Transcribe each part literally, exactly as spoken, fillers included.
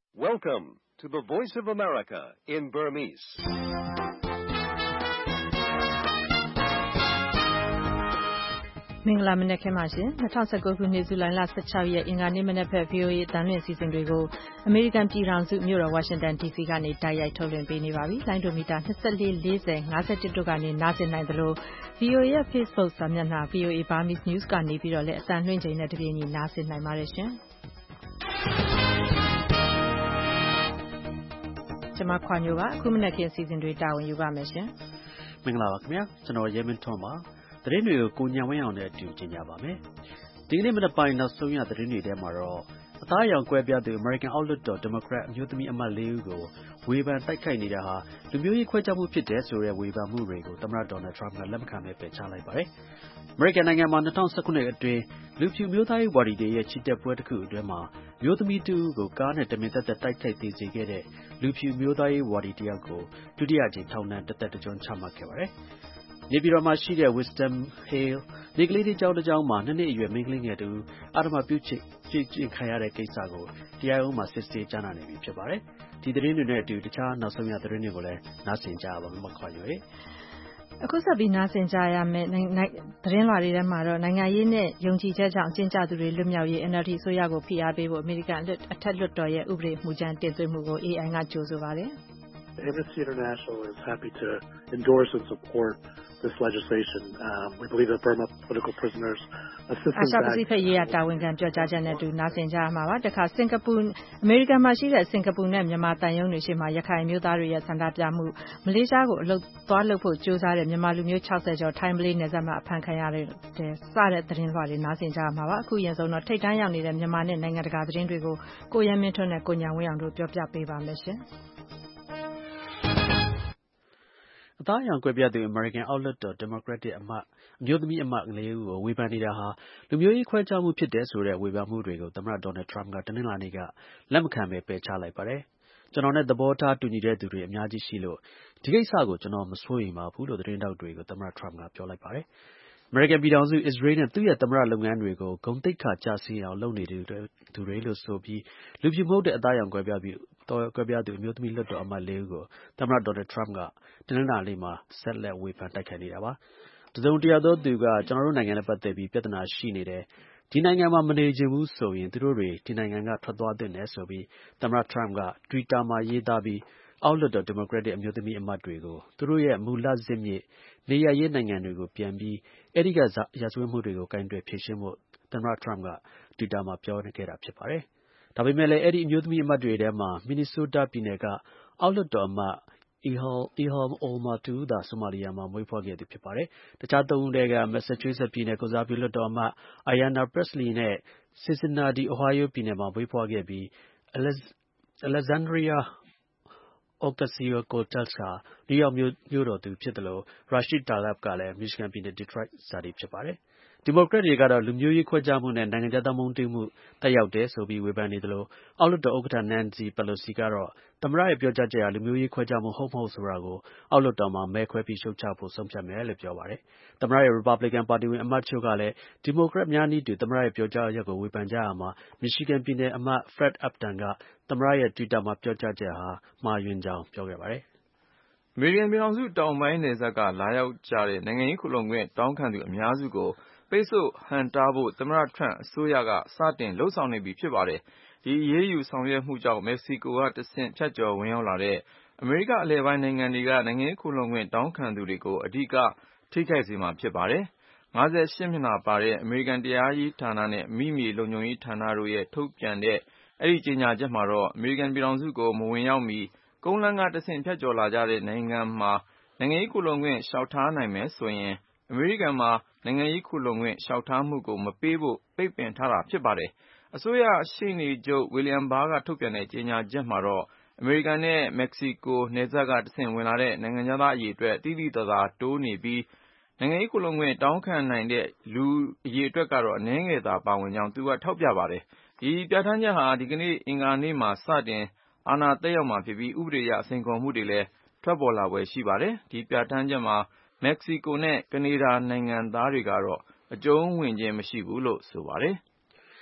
Welcome to the Voice of America in Burmese. ။မင်္ဂလာမနက်ခင်းပါရှင်။၂၀၁၉ခုနှစ်ဇူလိုင်လ၁၆ရက်အင်္ဂါနေ့မနက်ဖက် ဗွီအိုအေ အသံလွှင့်အစီအစဉ်တွေကိုအမေရိကန်ပြည်ထောင်စုမြို့တော်ဝါရှင်တန်ဒီစီကနေတိုက်ရိုက်ထုတ်လွှင့်ပေးနေပါပြီ။လိုင်းဒိုမီတာ၂၄ ၄၀ ၅၁တို့ကနေနားဆင်နိုင်သလို ဗွီအိုအေရဲ့ Facebook စာမျက်နှာ ဗွီအိုအေ Burmese News ကနေပြီးတော့လည်းအသံလွှင့်ချိန်နဲ့တပြေးညီနားဆင်နိုင်ပါတယ်ရှင်။ကျွန်မခွာညိုပါအခုမနက်ခင်းအစီအစဉ်တွေတာဝန်ယူပါမယ်ရှင်။မင်္ဂလာပါခင်ဗျာကျွန်တော်ရဲမင်းထွန်းပါသတင်းတွေကိုကိုညံဝင်းအောင်နဲ့အတူကြင်ကြပါမယ်ဒီကနေ့မနက်ပိုင်းနောက်ဆုံးရသတင်းတွေထဲမှာတော့အသားအရောင်ကွဲပြားသူ American အောက်လွှတ်တော် Democrat အမျိုးသမီးအမတ်လေးဦးကိုဝေဖန်တိုက်ခိုက်နေတာဟာလူမျိုးရေးခွဲခြားမှုဖြစ်တယ်ဆိုတဲ့ဝေဖန်မှုတွေကိုသမ္မတ Donald Trump ကလက်မခံဘဲပယ်ချလိုက်ပါတယ်American နိုင်ငံမှာ၂၀၁၉အတွင်းလူဖြူမျိုးသားရေးဝါဒီတွေရဲ့ချီတက်ပွဲတစ်ခုအတွင်းမှာမျိုးသမီးတူကိုကားနဲ့တမင်သက်သက်တိုက်ခိုက်သေးစေခဲ့တဲ့လူဖြူမျိုးသားရေးဝါဒီတယောက်ကိုဒုတိယအကြိမ်ထောင်ဒဏ်တစ်သက်တစ်ကျွန်းချမှတ်ခဲ့ပါတယ်နေပြည်တော်မှာရှိတဲ့ Wisdom Hill နေကလေးလေးကျောင်းတစ်ကျောင်းမှာနှစ်နှစ်အရွယ်မိန်းကလေးငယ်တူအဓမ္မပြုချစ်ကြည့်ကျင်ခံရတဲ့ကိစ္စကိုတရားရုံးမှာစစ်ဆေးကြားနာနေပြီဖြစ်ပါတယ်ဒီသတင်းတွေနဲ့အတူတခြားနောက်ဆုံးရသတင်းတွေကိုလည်းနားဆင်ကြပါမယ်မခွာရွေးအခုဆက်ပြီးနားဆင်ကြရမယ့်သတင်းလွှာတွေထဲမှာတော့နိုင်ငံရေးနဲ့ယုံကြည်ချက်ကြောင့်အကျဉ်းချသူတွေလွတ်မြောက်ရေး N L D အစိုးရကိုဖိအားပေးဖို့အမေရိကန်အထက်လွှတ်တော်ရဲ့ဥပဒေမူကြမ်းတင်သွင်းမှုကို A I ကကြိုဆိုပါတယ် Amnesty International is happy to endorse and support this legislation. Um, we believe that Burma political prisoners assistance Act အရှေ့ပစိဖိတ်ရေးရာတာဝန်ခံပြောကြားချက်နဲ့တူနားဆင်ကြရမှာပါတခါစင်ကာပူအမေရိကန်မှာရှိတဲ့စင်ကာပူနဲ့မြန်မာတန်ယုံတွေရှိမှရခိုင်မျိုးသားတွေရဲ့ဆန္ဒပြမှုမလေးရှားကိုအလုပ်သွားလုပ်ဖို့ကြိုးစားတဲ့မြန်မာလူမျိုး၆၀ကျော်ထိုင်းမလေးနယ်စပ်မှာအဖမ်းခံရတဲ့စတဲ့သတင်းလွှာတွေနားဆင်ကြရမှာပါအခုရင်ဆုံးတော့ထိတ်တန်းရောက်နေတဲ့မြန်မာနဲ့နိုင်ငံတကာသတင်းတွေကိုကိုရဲမင်းထွန်းနဲ့ကိုညာဝင်းအောင်တို့ပြောပြပေးပါမယ်ရှင်အသားအရောင်ကွဲပြားသူ American အောက်လွှတ်တော် Democratic အမတ်အမျိုးသမီးအမတ်လေးဦးကိုဝေဖန်နေတာဟာလူမျိုးရေးခွဲခြားမှုဖြစ်တယ်ဆိုတဲ့ဝေဖန်မှုတွေကိုသမ္မတ Donald Trump ကတနင်္လာနေ့ကလက်မခံဘဲပယ်ချလိုက်ပါတယ်ကျွန်တော်နဲ့သဘောထားတူညီတဲ့သူတွေအများကြီးရှိလို့ဒီကိစ္စကိုကျွန်တော်မစိုးရိမ်ပါဘူးလို့သတင်းတောက်တွေကိုသမ္မတ Trump ကပြောလိုက်ပါတယ်American ပြည်ထောင်စု Israel နဲ့သူ့ရဲ့သမ္မတလုပ်ငန်းတွေကိုဂုဏ်သိက္ခာကျဆင်းအောင်လုပ်နေသူတွေလို့ဆိုပြီးလူဖြူမဟုတ်တဲ့အသားအရောင်ကွဲပြားပြီးကွဲပြားသူအမျိုးသမီးလွှတ်တော်အမတ်လေးဦးကိုသမ္မတ Donald Trump ကတနင်္လာနေ့မှာဆက်လက်ဝေဖန်တိုက်ခိုက်နေတာပါတစုံတရာသောသူကကျွန်တော်တို့နိုင်ငံနဲ့ပတ်သက်ပြီးပြဿနာရှိနေတယ်ဒီနိုင်ငံမှာမနေချင်ဘူးဆိုရင်သူတို့တွေဒီနိုင်ငံကထွက်သွားသင့်တယ်ဆိုပြီးသမ္မတ Trump က Twitter မှာရေးသားပြီးအောက်လွှတ်တော် Democratic အမျိုးသမီးအမတ်တွေကိုသူတို့ရဲ့မူလဇစ်မြစ်နေရာရေးနိုင်ငံတွေကိုပြန်ပြီးအဲဒီကရာဇဝတ်မှုတွေကိုကင်တွယ်ဖြေရှင်းဖို့သမ္မတ Trump က Twitter မှာပြောခဲ့တာဖြစ်ပါတယ်ဒါပေမဲ့လည်းအဲဒီအမျိုးသမီးအမတ်တွေထဲမှာ Minnesota ပြည်နယ်ကအောက်လွှတ်တော်အမတ်Ilhan Omar တူသာဆိုမာလီယာမှာမွေးဖွားခဲ့သူဖြစ်ပါတယ်တခြားသုံးဦးထဲက Massachusetts ပြည်နယ်ကိုစားပြုလွှတ်တော်အမတ် Ayanna Pressley နဲ့ Cincinnati Ohio ပြည်နယ်မှာမွေးဖွားခဲ့ပြီး Alexandria Ocasio-Cortez ဟာနယူးယောက်မြို့တော်သူဖြစ်သလို Rashid Tlaib ကလည်း Michigan ပြည်နယ် Detroit ဇာတိဖြစ်ပါတယ်ဒီမိုကရက်တွေကတော့လူမျိုးရေးခွဲခြားမှုနဲ့နိုင်ငံခြားသားမုန်းတီးမှုတက်ရောက်တယ်ဆိုပြီးဝေဖန်နေသလိုအောက်လွှတ်တော်ဥက္ကဋ္ဌ Nancy Pelosi ကတော့သမ္မတရဲ့ပြောကြားချက်ဟာလူမျိုးရေးခွဲခြားမှုဟုတ်မဟုတ်ဆိုတာကိုအောက်လွှတ်တော်မှာမဲခွဲပြီးရှုတ်ချဖို့ဆုံးဖြတ်မယ်လို့ပြောပါတယ်သမ္မတရဲ့ Republican ပါတီဝင်အမတ်ချို့ကလည်းဒီမိုကရက်များနည်းတူသမ္မတရဲ့ပြောကြားချက်ကိုဝေဖန်ကြရမှာ Michigan ပြည်နယ်အမတ် Fred Upton ကသမ္မတရဲ့ Twitter မှာပြောကြားချက်ဟာမှားယွင်းကြောင်းပြောခဲ့ပါတယ်အမေရိကန်ပြည်ထောင်စုတောင်ပိုင်းနယ်စပ်ကလာရောက်ကြတဲ့နိုင်ငံရေးခိုလှုံခွင့်တောင်းခံသူအများစုကိုပိတ်ဆို့ဟန့်တားဖို့သမ္မတ Trump အစိုးရကစတင်လှုံ့ဆော်နေပြီဖြစ်ပါတယ်ဒီအရေးယူဆောင်ရွက်မှုကြောင့်မက္ကဆီကိုကတဆင့်ဖြတ်ကျော်ဝင်ရောက်လာတဲ့အမေရိကအလယ်ပိုင်းနိုင်ငံတွေကနိုင်ငံရေးခိုလှုံခွင့်တောင်းခံသူတွေကိုအဓိကထိခိုက်စေမှာဖြစ်ပါတယ်၅၈မျက်နှာပါတဲ့အမေရိကန်တရားရေးဌာနနဲ့မိမြေလုံခြုံရေးဌာနတို့ရဲ့ထုတ်ပြန်တဲ့အဲဒီကြေညာချက်မှာတော့အမေရိကန်ပြည်ထောင်စုကိုမဝင်ရောက်မီကုန်းလမ်းကတဆင့်ဖြတ်ကျော်လာကြတဲ့နိုင်ငံမှာနိုင်ငံရေးခိုလှုံခွင့်လျှောက်ထားနိုင်မယ်ဆိုရင်အမေရိကန်မှာနိုင်ငံရေးခိုလှုံခွင့်လျှောက်ထားမှုကိုမပေးဖို့ပိတ်ပင်ထားတာဖြစ်ပါတယ်အစိုးရရှေ့နေချုပ် William Barr ကထုတ်ပြန်တဲ့ကြေညာချက်မှာတော့အမေရိကန်နဲ့မက္ကဆီကိုနယ်စပ်ကတဆင့်ဝင်လာတဲ့နိုင်ငံခြားသားအရေအတွက်သိသိသာသာတိုးနေပြီးနိုင်ငံရေးခိုလှုံခွင့်တောင်းခံနိုင်တဲ့လူအရေအတွက်ကတော့အနည်းငယ်သာပါဝင်ကြောင်းသူကထောက်ပြပါတယ်ဒီပြဋ္ဌာန်းချက်ဟာဒီကနေ့အင်္ဂါနေ့မှာစတင်အာဏာသက်ရောက်မှာဖြစ်ပြီးဥပဒေအရစိန်ခေါ်မှုတွေလည်းထွက်ပေါ်လာဖွယ်ရှိပါတယ်ဒီပြဋ္ဌာန်းချက်မှာမက္ကဆီကိုနဲ့ကနေဒါနိုင်ငံသားတွေကတော့အကျုံးဝင်ခြင်းမရှိဘူးလို့ဆိုပါတယ်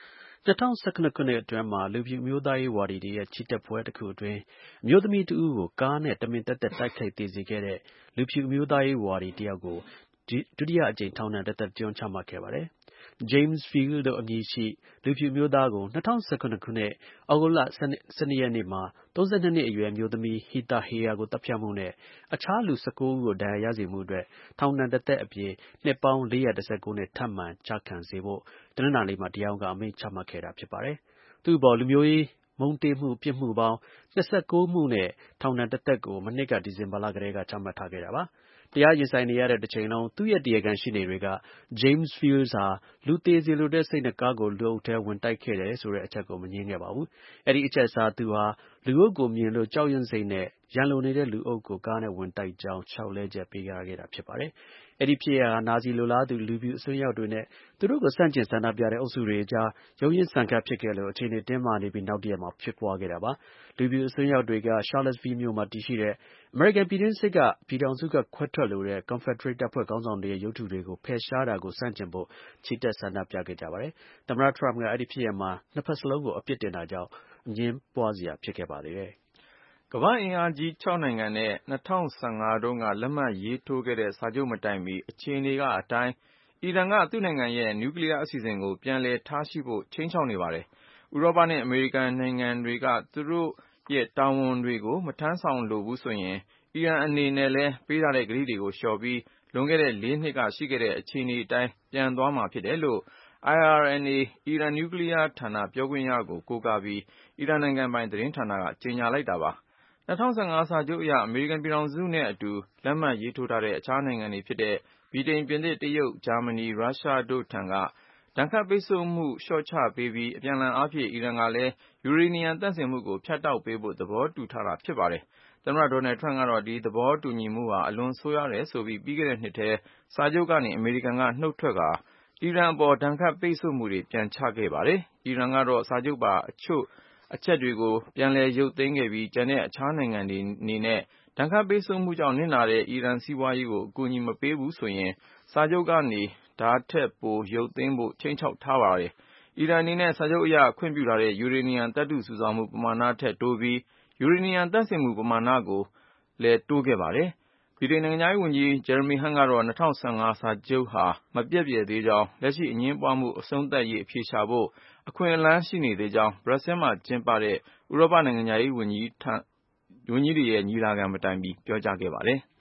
၂၀၁၇ ခုနှစ်အတွင်းမှာလူဖြူအမျိုးသားရေးဝါဒီတွေရဲ့ချီတက်ပွဲတစ်ခုအတွင်းအမျိုးသမီးတစ်ဦးကိုကားနဲ့တမင်သက်သက်တိုက်ခိုက်သေစေခဲ့တဲ့လူဖြူအမျိုးသားရေးဝါဒီတစ်ယောက်ကိုဒုတိယအကြိမ်ထောင်ဒဏ်တစ်သက်ကျွန်းချမှတ်ခဲ့ပါတယ်။ James Field လို့အမည်ရှိလူဖြူအမျိုးသားကို၂၀၁၇ ခုနှစ် သြဂုတ်လ ၁၂ ရက်နေ့မှာ၃၂ နှစ်အရွယ်အမျိုးသမီး Heather Heyer ကိုသတ်ဖြတ်မှုနဲ့အခြားလူ ၁၉ ဦးကိုဒဏ်ရာရစေမှုအတွက်ထောင်ဒဏ်တစ်သက်အပြင်နှစ်ပေါင်း ၄၁၉ နှစ်ထပ်မံကျခံစေဖို့တနင်္လာနေ့မှာတရားရုံးကအမိန့်ချမှတ်ခဲ့တာဖြစ်ပါတယ်။ သူ့အပေါ်လူမျိုးရေးမုန်းတီးမှုပြစ်မှုပေါင်း၂၉ မှုနဲ့ထောင်ဒဏ်တစ်သက်ကိုမနှစ်ကဒီဇင်ဘာလကတည်းကချမှတ်ထားခဲ့တာပါ။ တရားရင်ဆိုင်နေရတဲ့တစ်ချိန်လုံးသူ့ရဲ့တရားခံရှေ့နေတွေက James Fields ဟာလူသေစေလိုတဲ့စိတ်နဲ့ကားကိုလူအုပ်ထဲဝင်တိုက်ခဲ့တယ်ဆိုတဲ့အချက်ကိုမငြင်းခဲ့ပါဘူး။ အဲဒီအချက်အစား သူဟာလူအုပ်ကိုမြင်လို့ကြောက်ရွံ့စိတ်နဲ့ရန်လိုနေတဲ့လူအုပ်ကိုကားနဲ့ဝင်တိုက်ကြောင်းလျှောက်လဲချက်ပေးထားခဲ့တာဖြစ်ပါတယ်။ အဲဒီဖြစ်ရပ်ဟာနာဇီလိုလားသူလူဖြူအစွန်းရောက်တွေနဲ့သူတို့ကိုဆန့်ကျင်ဆန္ဒပြတဲ့အုပ်စုတွေအကြားရုန်းရင်းဆန်ခတ်ဖြစ်ခဲ့လို့အခြေအနေတင်းမာနေပြီးနောက်တစ်ရက်မှာဖြစ်ပွားခဲ့တာပါ။ လူဖြူအစွန်းရောက်တွေက Charlottesville မြို့မှာတည်ရှိတဲ့အမေရိကန်ပြည်တွင်းစစ်ကပြည်ထောင်စုကခွဲထွက်လိုတဲ့ Confederate တပ်ဖွဲ့ခေါင်းဆောင်တွေရဲ့ရုပ်တုတွေကိုဖယ်ရှားတာကိုဆန့်ကျင်ဖို့ချီတက်ဆန္ဒပြခဲ့ကြပါတယ်။ သမ္မတထရမ့်ကအဲဒီဖြစ်ရပ်မှာနှစ်ဖက်စလုံးကိုအပြစ်တင်တာကြောင့်အငြင်းပွားစရာဖြစ်ခဲ့ပါသေးတယ်။ကမ္ဘာ့အင်အားကြီးခြောက်နိုင်ငံနဲ့၂၀၁၅တုန်းကလက်မှတ်ရေးထိုးခဲ့တဲ့စာချုပ်မတိုင်မီအခြေအနေကအတိုင်းအီရန်ကသူ့နိုင်ငံရဲ့နျူကလီးယားအစီအစဉ်ကိုပြန်လည်ထားရှိဖို့ခြိမ်းခြောက်နေပါတယ်။ဥရောပနဲ့အမေရိကန်နိုင်ငံတွေကသူတို့ရဲ့တာဝန်တွေကိုမထမ်းဆောင်လိုဘူးဆိုရင်အီရန်အနေနဲ့လည်းပေးထားတဲ့ကတိတွေကိုလျှော့ပြီးလွန်ခဲ့တဲ့လေးနှစ်ကရှိခဲ့တဲ့အခြေအနေအတိုင်းပြန်သွားမှာဖြစ်တယ်လို့ I R N A အီရန်နျူကလီးယားဌာနပြောခွင့်ရကိုကိုးကားပြီးအီရန်နိုင်ငံပိုင်သတင်းဌာနကကြေညာလိုက်တာပါ။၂၀၁၅စာချုပ်အရအမေရိကန်ပြည်ထောင်စုနဲ့အတူလက်မှတ်ရေးထိုးထားတဲ့အခြားနိုင်ငံတွေဖြစ်တဲ့ဗြိတိန်ပြင်သစ်တရုတ်ဂျာမနီရုရှားတို့ထံကဒဏ်ခတ်ပိတ်ဆို့မှုလျှော့ချပေးပြီးအပြန်အလှန်အားဖြင့်အီရန်ကလည်းယူရေနီယံသန့်စင်မှုကိုဖြတ်တောက်ပေးဖို့သဘောတူထားတာဖြစ်ပါတယ်။သမ္မတဒေါ်နယ်ထရမ့်ကတော့ဒီသဘောတူညီမှုဟာအလွန်ဆိုးရွားတယ်ဆိုပြီးပြီးခဲ့တဲ့နှစ်ထဲစာချုပ်ကနေအမေရိကန်ကနှုတ်ထွက်ကာအီရန်အပေါ်ဒဏ်ခတ်ပိတ်ဆို့မှုတွေပြန်ချခဲ့ပါတယ်။အီရန်ကတော့စာချုပ်ပါအချို့အချက်တွေကိုပြန်လည်ရုပ်သိမ်းခဲ့ပြီးကျန်တဲ့အခြားနိုင်ငံတွေအနေနဲ့ဒဏ်ခတ်ပိတ်ဆို့မှုကြောင့်နစ်နာတဲ့အီရန်စီးပွားရေးကိုအကူအညီမပေးဘူးဆိုရင်စာချုပ်ကနေဒါထက်ပိုရုပ်သိမ်းဖို့ခြိမ်းခြောက်ထားပါတယ်။အီရန်အနေနဲ့စာချုပ်အရခွင့်ပြုထားတဲ့ယူရေနီယံသတ္တုစုဆောင်းမှုပမာဏထက်တိုးပြီးယူရေနီယံသန့်စင်မှုပမာဏကိုလည်းတိုးခဲ့ပါတယ်။ဗြိတိန်နိုင်ငံခြားရေးဝန်ကြီး Jeremy Hunt ကတော့၂၀၁၅စာချုပ်ဟာမပျက်ပြယ်သေးကြောင်းလက်ရှိအငြင်းပွားမှုအဆုံးသတ်ရေးအဖြေရှာဖို့အခွင့်အလမ်းရှိနေသေးကြောင်း Brussels မှာကျင်းပတဲ့ဥရောပနိုင်ငံခြားရေးဝန်ကြီးတွေရဲ့ညီလာခံမတိုင်မီပြောကြားခဲ့ပါတယ်။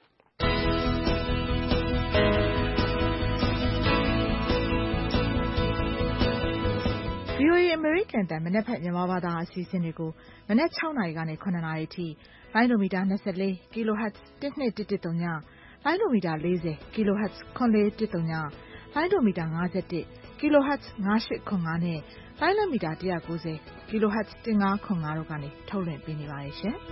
V O A အမေရိကန်အသံမနက်ဖြန်မြန်မာဘာသာအစီအစဉ်တွေကိုမနက်၆နာရီကနေ၇နာရီအထိလိုင်းဒိုမီတာ၂၄ kHz ၁၂၁၁ဝ လိုင်းဒိုမီတာ၄ဝ kHz ၇၄၁ဝ လိုင်းဒိုမီတာ၅၁ kHz ၅၈၇၅နဲ့လိုင်းလံမီတာ၁၉ဝ kHz ၁၅၇၅တို့ကနေထုတ်လွှင့်ပေးနေပါတယ်ရှင်။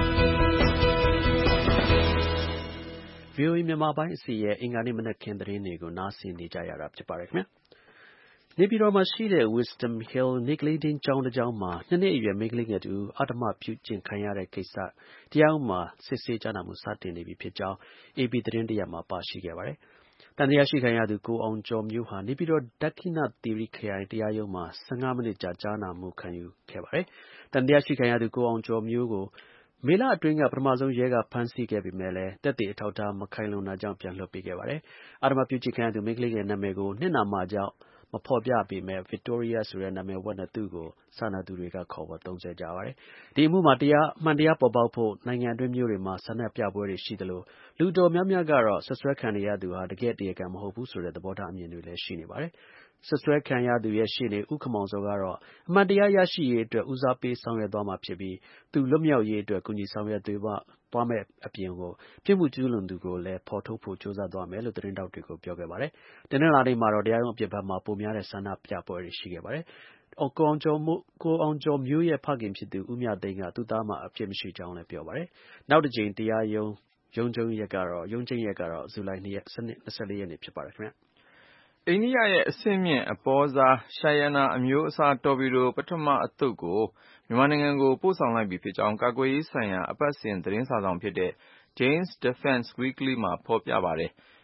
V O A မြန်မာပိုင်းအစီရဲ့အင်္ဂါနေ့မနက်ခင်းသတင်းတွေကိုနားဆင်နေကြရတာဖြစ်ပါတယ်ခင်ဗျာ။နေပြည်တော်မှာရှိတဲ့ Wisdom Hill နေ့ကလေးထိန်းကျောင်းတစ်ကျောင်းမှာနှစ်နှစ်အရွယ်မိန်းကလေးငယ်တစ်ဦးအဓမ္မပြုကျင့်ခံရတဲ့ကိစ္စတရားရုံးမှာစစ်ဆေးကြားနာမှုစတင်နေပြီဖြစ်ကြောင်း အေပီသတင်းတစ်ရပ်မှာပါရှိခဲ့ပါတယ်။သံသယရှိခံရသူကိုအောင်ကျော်မျိုးဟာနေပြည်တော်ဒက္ခိဏသီရိခရိုင်တရားရုံးမှာ၁၅မိနစ်ကြာကြားနာမှုခံယူခဲ့ပါတယ်။သံသယရှိခံရသူကိုအောင်ကျော်မျိုးကိုမေလအတွင်းကပထမဆုံးရဲကဖမ်းဆီးခဲ့ပေမဲ့လည်းသက်သေအထောက်အထားမခိုင်လုံတာကြောင့်ပြန်လွှတ်ပေးခဲ့ပါတယ်။အဓမ္မပြုကျင့်ခံရသူမိန်းကလေးငယ်နာမည်ကိုနစ်နာမှာကြောင့်မဖော်ပြပေမဲ့ Victoria ဆိုတဲ့နာမည်ဝှက်နဲ့သူ့ကိုစာနာသူတွေကခေါ်ဝေါ်သုံးစွဲကြပါတယ်။ဒီအမှုမှာတရားအမှန်တရားပေါ်ပေါက်ဖို့နိုင်ငံအတွင်းမြို့တွေမှာဆန္ဒပြပွဲတွေရှိသလိုလူအတော်များများကတော့စွပ်စွဲခံနေရသူဟာတကယ့်တရားခံမဟုတ်ဘူးဆိုတဲ့သဘောထားအမြင်တွေလည်းရှိနေပါတယ်။စွပ်စွဲခံရသူရဲ့ရှေ့နေဦးခင်မောင်ဇော်ကတော့အမှန်တရားရရှိရေးအတွက်ဦးစားပေးဆောင်ရွက်သွားမှာဖြစ်ပြီးသူလွတ်မြောက်ရေးအတွက်ကူညီဆောင်ရွက်သွားမယ့်အပြင်ကိုပြစ်မှုကျူးလွန်သူကိုလည်းဖော်ထုတ်ဖို့ကြိုးစားသွားမယ်လို့သတင်းထောက်တွေကိုပြောခဲ့ပါတယ်။တနင်္လာနေ့မှာတော့တရားရုံးအပြင်ဘက်မှာပိုများတဲ့ဆန္ဒပြပွဲတွေရှိခဲ့ပါတယ်။ကိုအောင်ကျော်မျိုးရဲ့ဖခင်ဖြစ်သူဦးမြသိန်းကသူ့သားမှာအပြစ်မရှိကြောင်းလည်းပြောပါတယ်။နောက်တစ်ကြိမ်တရားရုံးရုံးချိန်းရက်ကတော့ဇူလိုင်၂၄ရက်နေ့ဖြစ်ပါတယ်ခင်ဗျာ။အိန္ဒိယရဲ့အဆင့်မြင့်အပေါစား Shayana အမျိုးအစားတော်ပီဒိုပထမအသုတ်ကိုမြန်မာနိုင်ငံကိုပို့ဆောင်လိုက်ပြီဖြစ်ကြောင်းကာကွယ်ရေးဆိုင်ရာအပတ်စဉ်သတင်းစာစောင်ဖြစ်တဲ့ Jane's Defense Weekly မှာဖော်ပြပါတယ်။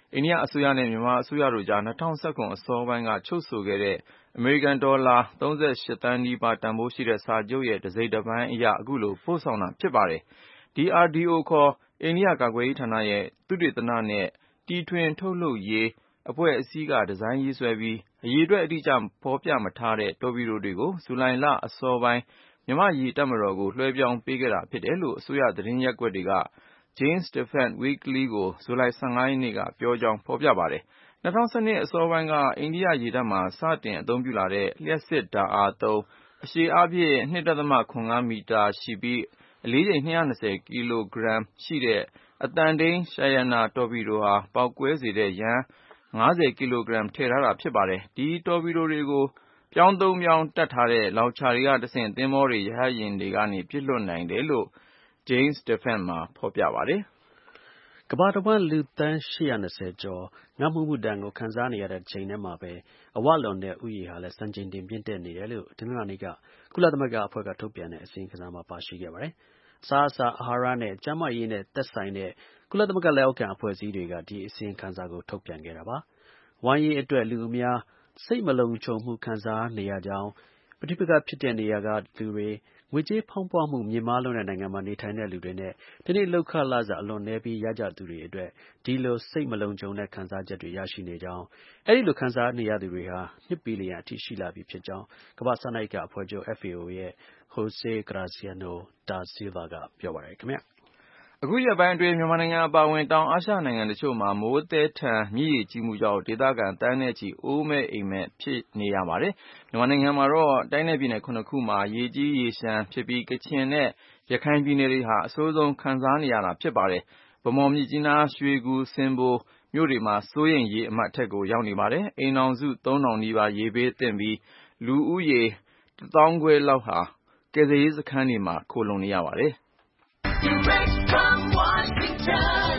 အိန္ဒိယအစိုးရနဲ့မြန်မာအစိုးရတို့ကြား၂၀၁၇အစောပိုင်းကချုပ်ဆိုခဲ့တဲ့အမေရိကန်ဒေါ်လာသုံးဆယ့်ရှစ်သန်းနီးပါးတန်ဖိုးရှိတဲ့စာချုပ်ရဲ့တစိတ်တပိုင်းအရအခုလိုပို့ဆောင်တာဖြစ်ပါတယ်။ ဒီ အာရ် ဒီ အို ခေါ်အိန္ဒိယကာကွယ်ရေးဌာနရဲ့သုတေသနနဲ့တီထွင်ထုတ်လုပ်ရေးအဖွဲ့အစည်းကဒီဇိုင်းရေးဆွဲပြီးအရေအတွက်အတိအကျဖော်ပြမထားတဲ့တော်ပီဒိုတွေကိုဇူလိုင်လအစောပိုင်းမြန်မာ့ရေတပ်မတော်ကိုလွှဲပြောင်းပေးခဲ့တာဖြစ်တယ်လို့အစိုးရသတင်းရပ်ကွက်တွေက Jane's Defense Weekly ကိုဇူလိုင်လ ၁၅ ရက်နေ့ကပြောကြောင်းဖော်ပြပါတယ်။ ၂၀၁၂အစောပိုင်းကအိန္ဒိယရေတပ်မှာစတင်အသုံးပြုလာတဲ့လျှပ်စစ်ဓာတ်အားသုံးအရှည်အားဖြင့် ၂.၇၅ မီတာရှိပြီးအလေးချိန်၂၂၀ကီလိုဂရမ်ရှိတဲ့အသံထိန်း Shyana တော်ပီဒိုဟာပေါက်ကွဲစေတဲ့ယမ်း၅၀ကီလိုဂရမ်ထည့်ထားတာဖြစ်ပါတယ်။ ဒီတော်ပီဒိုတွေကိုပြောင်းသုံးပြောင်းတပ်ထားတဲ့လောင်ချာတွေကတဆင့်သင်္ဘောတွေရဟတ်ယာဉ်တွေကနေပစ်လွှတ်နိုင်တယ်လို့ Jane's Defense မှာဖော်ပြပါတယ်ကမ္ဘာတစ်ဝှမ်းလူသန်း၈၂၀ကျော်ငတ်မွတ်မှုဒဏ်ကိုခံစားနေရတဲ့တချိန်တည်းမှာပဲအဝလွန်တဲ့ဦးရေဟာလည်းစံချိန်တင်မြင့်တက်နေတယ်လို့တနင်္လာနေ့ကကုလသမဂ္ဂအဖွဲ့ကထုတ်ပြန်တဲ့အစီရင်ခံစာမှာပါရှိခဲ့ပါတယ်။အစားအစာအာဟာရနဲ့ကျန်းမာရေးနဲ့သက်ဆိုင်တဲ့ကုလသမဂ္ဂလက်အောက်ခံအဖွဲ့အစည်းတွေကဒီအစီရင်ခံစာကိုထုတ်ပြန်ခဲ့တာပါ။ဝမ်းရေးအတွက်လူအများစိတ်မလုံခြုံမှုခံစားနေရကြောင်းပဋိပက္ခဖြစ်တဲ့နေရာကလူတွေငွေကြေးဖောင်းပွမှုမြင့်မားလွန်းတဲ့နိုင်ငံမှာနေထိုင်တဲ့လူတွေနဲ့ဒီနေ့လုပ်ခလစာအလွန်နည်းပြီးရကြသူတွေအတွက်ဒီလိုစိတ်မလုံခြုံတဲ့ခံစားချက်တွေရရှိနေကြောင်းအဲဒီလိုခံစားနေရသူတွေဟာနှစ်ဘီလီယံအထိရှိလာပြီဖြစ်ကြောင်းကမ္ဘာ့စားနပ်ရိက္ခာအဖွဲ့ချုပ် F A O ရဲ့ Jose Graziano da Silva ကပြောပါတယ်ခင်ဗျာအခုရက်ပိုင်းအတွင်းမြန်မာနိုင်ငံအပါအဝင်တောင်အာရှနိုင်ငံတချို့မှာမိုးသည်းထန်မြစ်ရေကြီးမှုကြောင့်ဒေသခံသန်းနဲ့ချီအိုးမဲ့အိမ်မဲ့ဖြစ်နေရပါတယ်။မြန်မာနိုင်ငံမှာတော့တိုင်းနဲ့ပြည်နယ်ခုနှစ်ခုမှာရေကြီးရေလျှံဖြစ်ပြီးကချင်နဲ့ရခိုင်ပြည်နယ်တွေဟာအဆိုးဆုံးခံစားနေရတာဖြစ်ပါတယ်။ဗန်းမော်မြစ်ကြီးနားရွှေကူစင်ဘိုမြို့တွေမှာစိုးရိမ်ရေအမှတ်အထက်ကိုရောက်နေပါတယ်။အိမ်ထောင်စုသုံးထောင်နီးပါးရေဘေးသင့်ပြီးလူဦးရေတစ်သောင်းခွဲလောက်ဟာကယ်ဆယ်ရေးစခန်းတွေမှာခိုလှုံနေရပါတယ်။ Direct from Washington,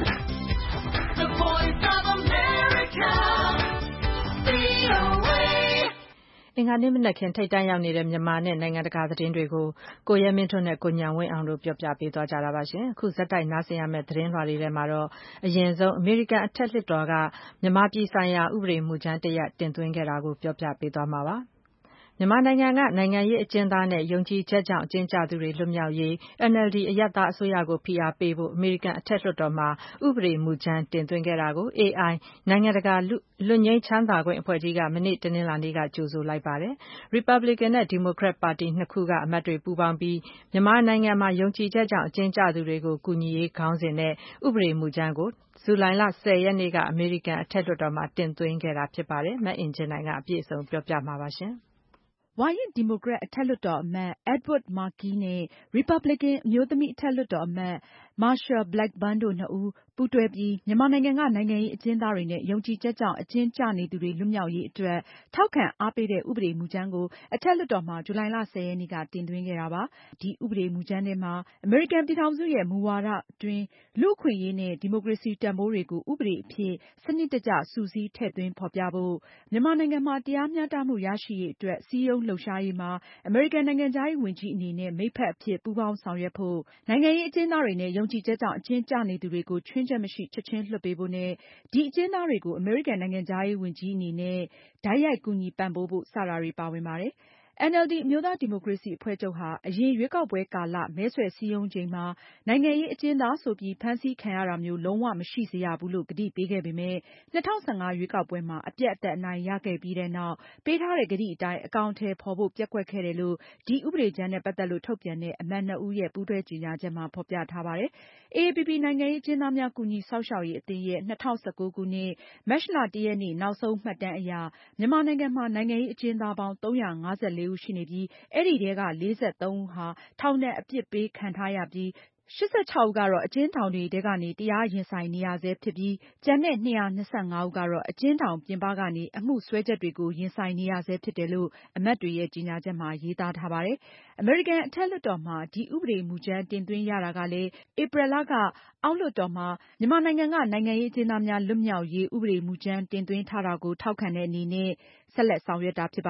the voice of America, V O A အင်္ဂါနေ့မနက်ခင်းထိပ်တန်းရောက်နေတဲ့မြန်မာနဲ့နိုင်ငံတကာသတင်းတွေကိုကိုရဲမင်းထွန်းနဲ့ကိုညံဝင်းအောင်တို့ပြောပြပေးသွားကြတာပါရှင်။အခုဇက်တိုက်နားဆင်ရမယ့်သတင်းလွှာတွေထဲမှာတော့အရင်ဆုံးအမေရိကန်အထက်လွှတ်တော်ကမြန်မာပြည်ဆိုင်ရာဥပဒေမူကြမ်းတစ်ရပ်တင်သွင်းခဲ့တာကိုပြောပြပေးသွားမှာပါ။မြန်မာနိုင်ငံကနိုင်ငံရေးအကျဉ်းသားနဲ့ယုံကြည်ချက်ကြောင့်အကျဉ်းကျသူတွေလွတ်မြောက်ရေး N L D အရပ်သားအစိုးရကိုဖိအားပေးဖို့အမေရိကန်အထက်လွှတ်တော်မှာဥပဒေမူကြမ်းတင်သွင်းခဲ့တာကို A I နိုင်ငံတကာလွတ်ငြိမ်းချမ်းသာခွင့်အဖွဲ့ကြီးကမနေ့တနင်္လာနေ့ကကြိုဆိုလိုက်ပါတယ်။ Republican နဲ့ Democrat ပါတီနှစ်ခုကအမတ်တွေပူးပေါင်းပြီးမြန်မာနိုင်ငံမှာယုံကြည်ချက်ကြောင့်အကျဉ်းကျသူတွေကိုကူညီရေးခေါင်းစဉ်နဲ့ဥပဒေမူကြမ်းကိုဇူလိုင်လ၁၀ရက်နေ့ကအမေရိကန်အထက်လွှတ်တော်မှာတင်သွင်းခဲ့တာဖြစ်ပါတယ်။မအင်ကြင်းနိုင်ကအပြည့်အစုံပြောပြမှာပါရှင်။ဝါရင့်ဒီမိုကရက်အထက်လွှတ်တော်အမတ် Edward Markey နဲ့ Republican အမျိုးသမီးအထက်လွှတ်တော်အမတ် Marsha Blackburn တို့နှစ်ဦးပူးတွဲပြီးမြန်မာနိုင်ငံကနိုင်ငံရေးအကျဉ်းသားတွေနဲ့ယုံကြည်ချက်ကြောင့်အကျဉ်းကျနေသူတွေလွတ်မြောက်ရေးအတွက်ထောက်ခံအားပေးတဲ့ဥပဒေမူကြမ်းကိုအထက်လွှတ်တော်မှာဇူလိုင်လ၁၀ရက်နေ့ကတင်သွင်းခဲ့တာပါ။ဒီဥပဒေမူကြမ်းထဲမှာအမေရိကန်ပြည်ထောင်စုရဲ့မူဝါဒအတွင်းလူ့အခွင့်အရေးနဲ့ဒီမိုကရေစီတန်ဖိုးတွေကိုဥပဒေအဖြစ်စနစ်တကျစုစည်းထည့်သွင်းဖော်ပြဖို့မြန်မာနိုင်ငံမှာတရားမျှတမှုရရှိရေးအတွက်စည်းရုံးလှုပ်ရှားရေးမှာအမေရိကန်နိုင်ငံခြားရေးဝန်ကြီးအနေနဲ့မိတ်ဖက်အဖြစ်ပူးပေါင်းဆောင်ရွက်ဖို့နိုင်ငံရေးအကျဉ်းသားတွေနဲ့ယုံကြည်ချက်ကြောင့်အကျဉ်းကျနေသူတွေကိုချွင်းချက်မရှိချက်ချင်းလွှတ်ပေးဖို့နဲ့ဒီအကျဉ်းသားတွေကိုအမေရိကန်နိုင်ငံခြားရေးဝန်ကြီးအနေနဲ့တိုက်ရိုက်ကူညီပံ့ပိုးဖို့စတာတွေပါဝင်ပါတယ်။ N L D အမျိုးသားဒီမိုကရေစီအဖွဲ့ချုပ်ဟာအရင်ရွေးကောက်ပွဲကာလမဲဆွယ်စည်းရုံးချိန်မှာနိုင်ငံရေးအကျဉ်းသားဆိုပြီးဖမ်းဆီးခံရတာမျိုးလုံးဝမရှိစေရဘူးလို့ကတိပေးခဲ့ပေမယ့်၂၀၁၅ရွေးကောက်ပွဲမှာအပြတ်အသတ်အနိုင်ရခဲ့ပြီးတဲ့နောက်ပေးထားတဲ့ကတိအတိုင်းအကောင်အထည်ဖော်ဖို့ပျက်ကွက်ခဲ့တယ်လို့ဒီဥပဒေကြမ်းနဲ့ပတ်သက်လို့ထုတ်ပြန်တဲ့အမတ်နှစ်ဦးရဲ့ပူးတွဲကြေညာချက်မှာဖော်ပြထားပါတယ်။ A A P P နိုင်ငံရေးအကျဉ်းသားများကူညီစောင့်ရှောက်ရေးအသင်းရဲ့၂၀၁၉ခုနှစ်မတ်လ၁ရက်နေ့နောက်ဆုံးမှတ်တမ်းအရမြန်မာနိုင်ငံမှာနိုင်ငံရေးအကျဉ်းသားပေါင်းသုံးရာငါးဆယ်လေးဦးရှိနေပြီးအဲဒီထဲကလေးဆယ့်သုံးဦးဟာထောင်ဒဏ်အပြစ်ပေးခံထားရပြီးရှစ်ဆယ့်ခြောက်ဦးကတော့အကျဉ်းထောင်တွေထဲကနေတရားရင်ဆိုင်နေရဆဲဖြစ်ပြီးကျန်တဲ့နှစ်ရာ၂၅ဦးကတော့အကျဉ်းထောင်ပြင်ပကနေအမှုစွဲချက်တွေကိုရင်ဆိုင်နေရဆဲဖြစ်တယ်လို့အမတ်တွေရဲ့ကြေညာချက်မှာရေးသားထားပါတယ်။ အမေရိကန်အထက်လွှတ်တော်မှာဒီဥပဒေမူကြမ်းတင်သွင်းရတာကလည်းဧပြီလကအောက်လွှတ်တော်မှာမြန်မာနိုင်ငံကနိုင်ငံရေးအကျဉ်းသားများလွတ်မြောက်ရေးဥပဒေမူကြမ်းတင်သွင်းထားတာကိုထောက်ခံတဲ့အနေနဲ့ဆက်လက်ဆောင်ရွက်တာဖြစ်ပါတယ်။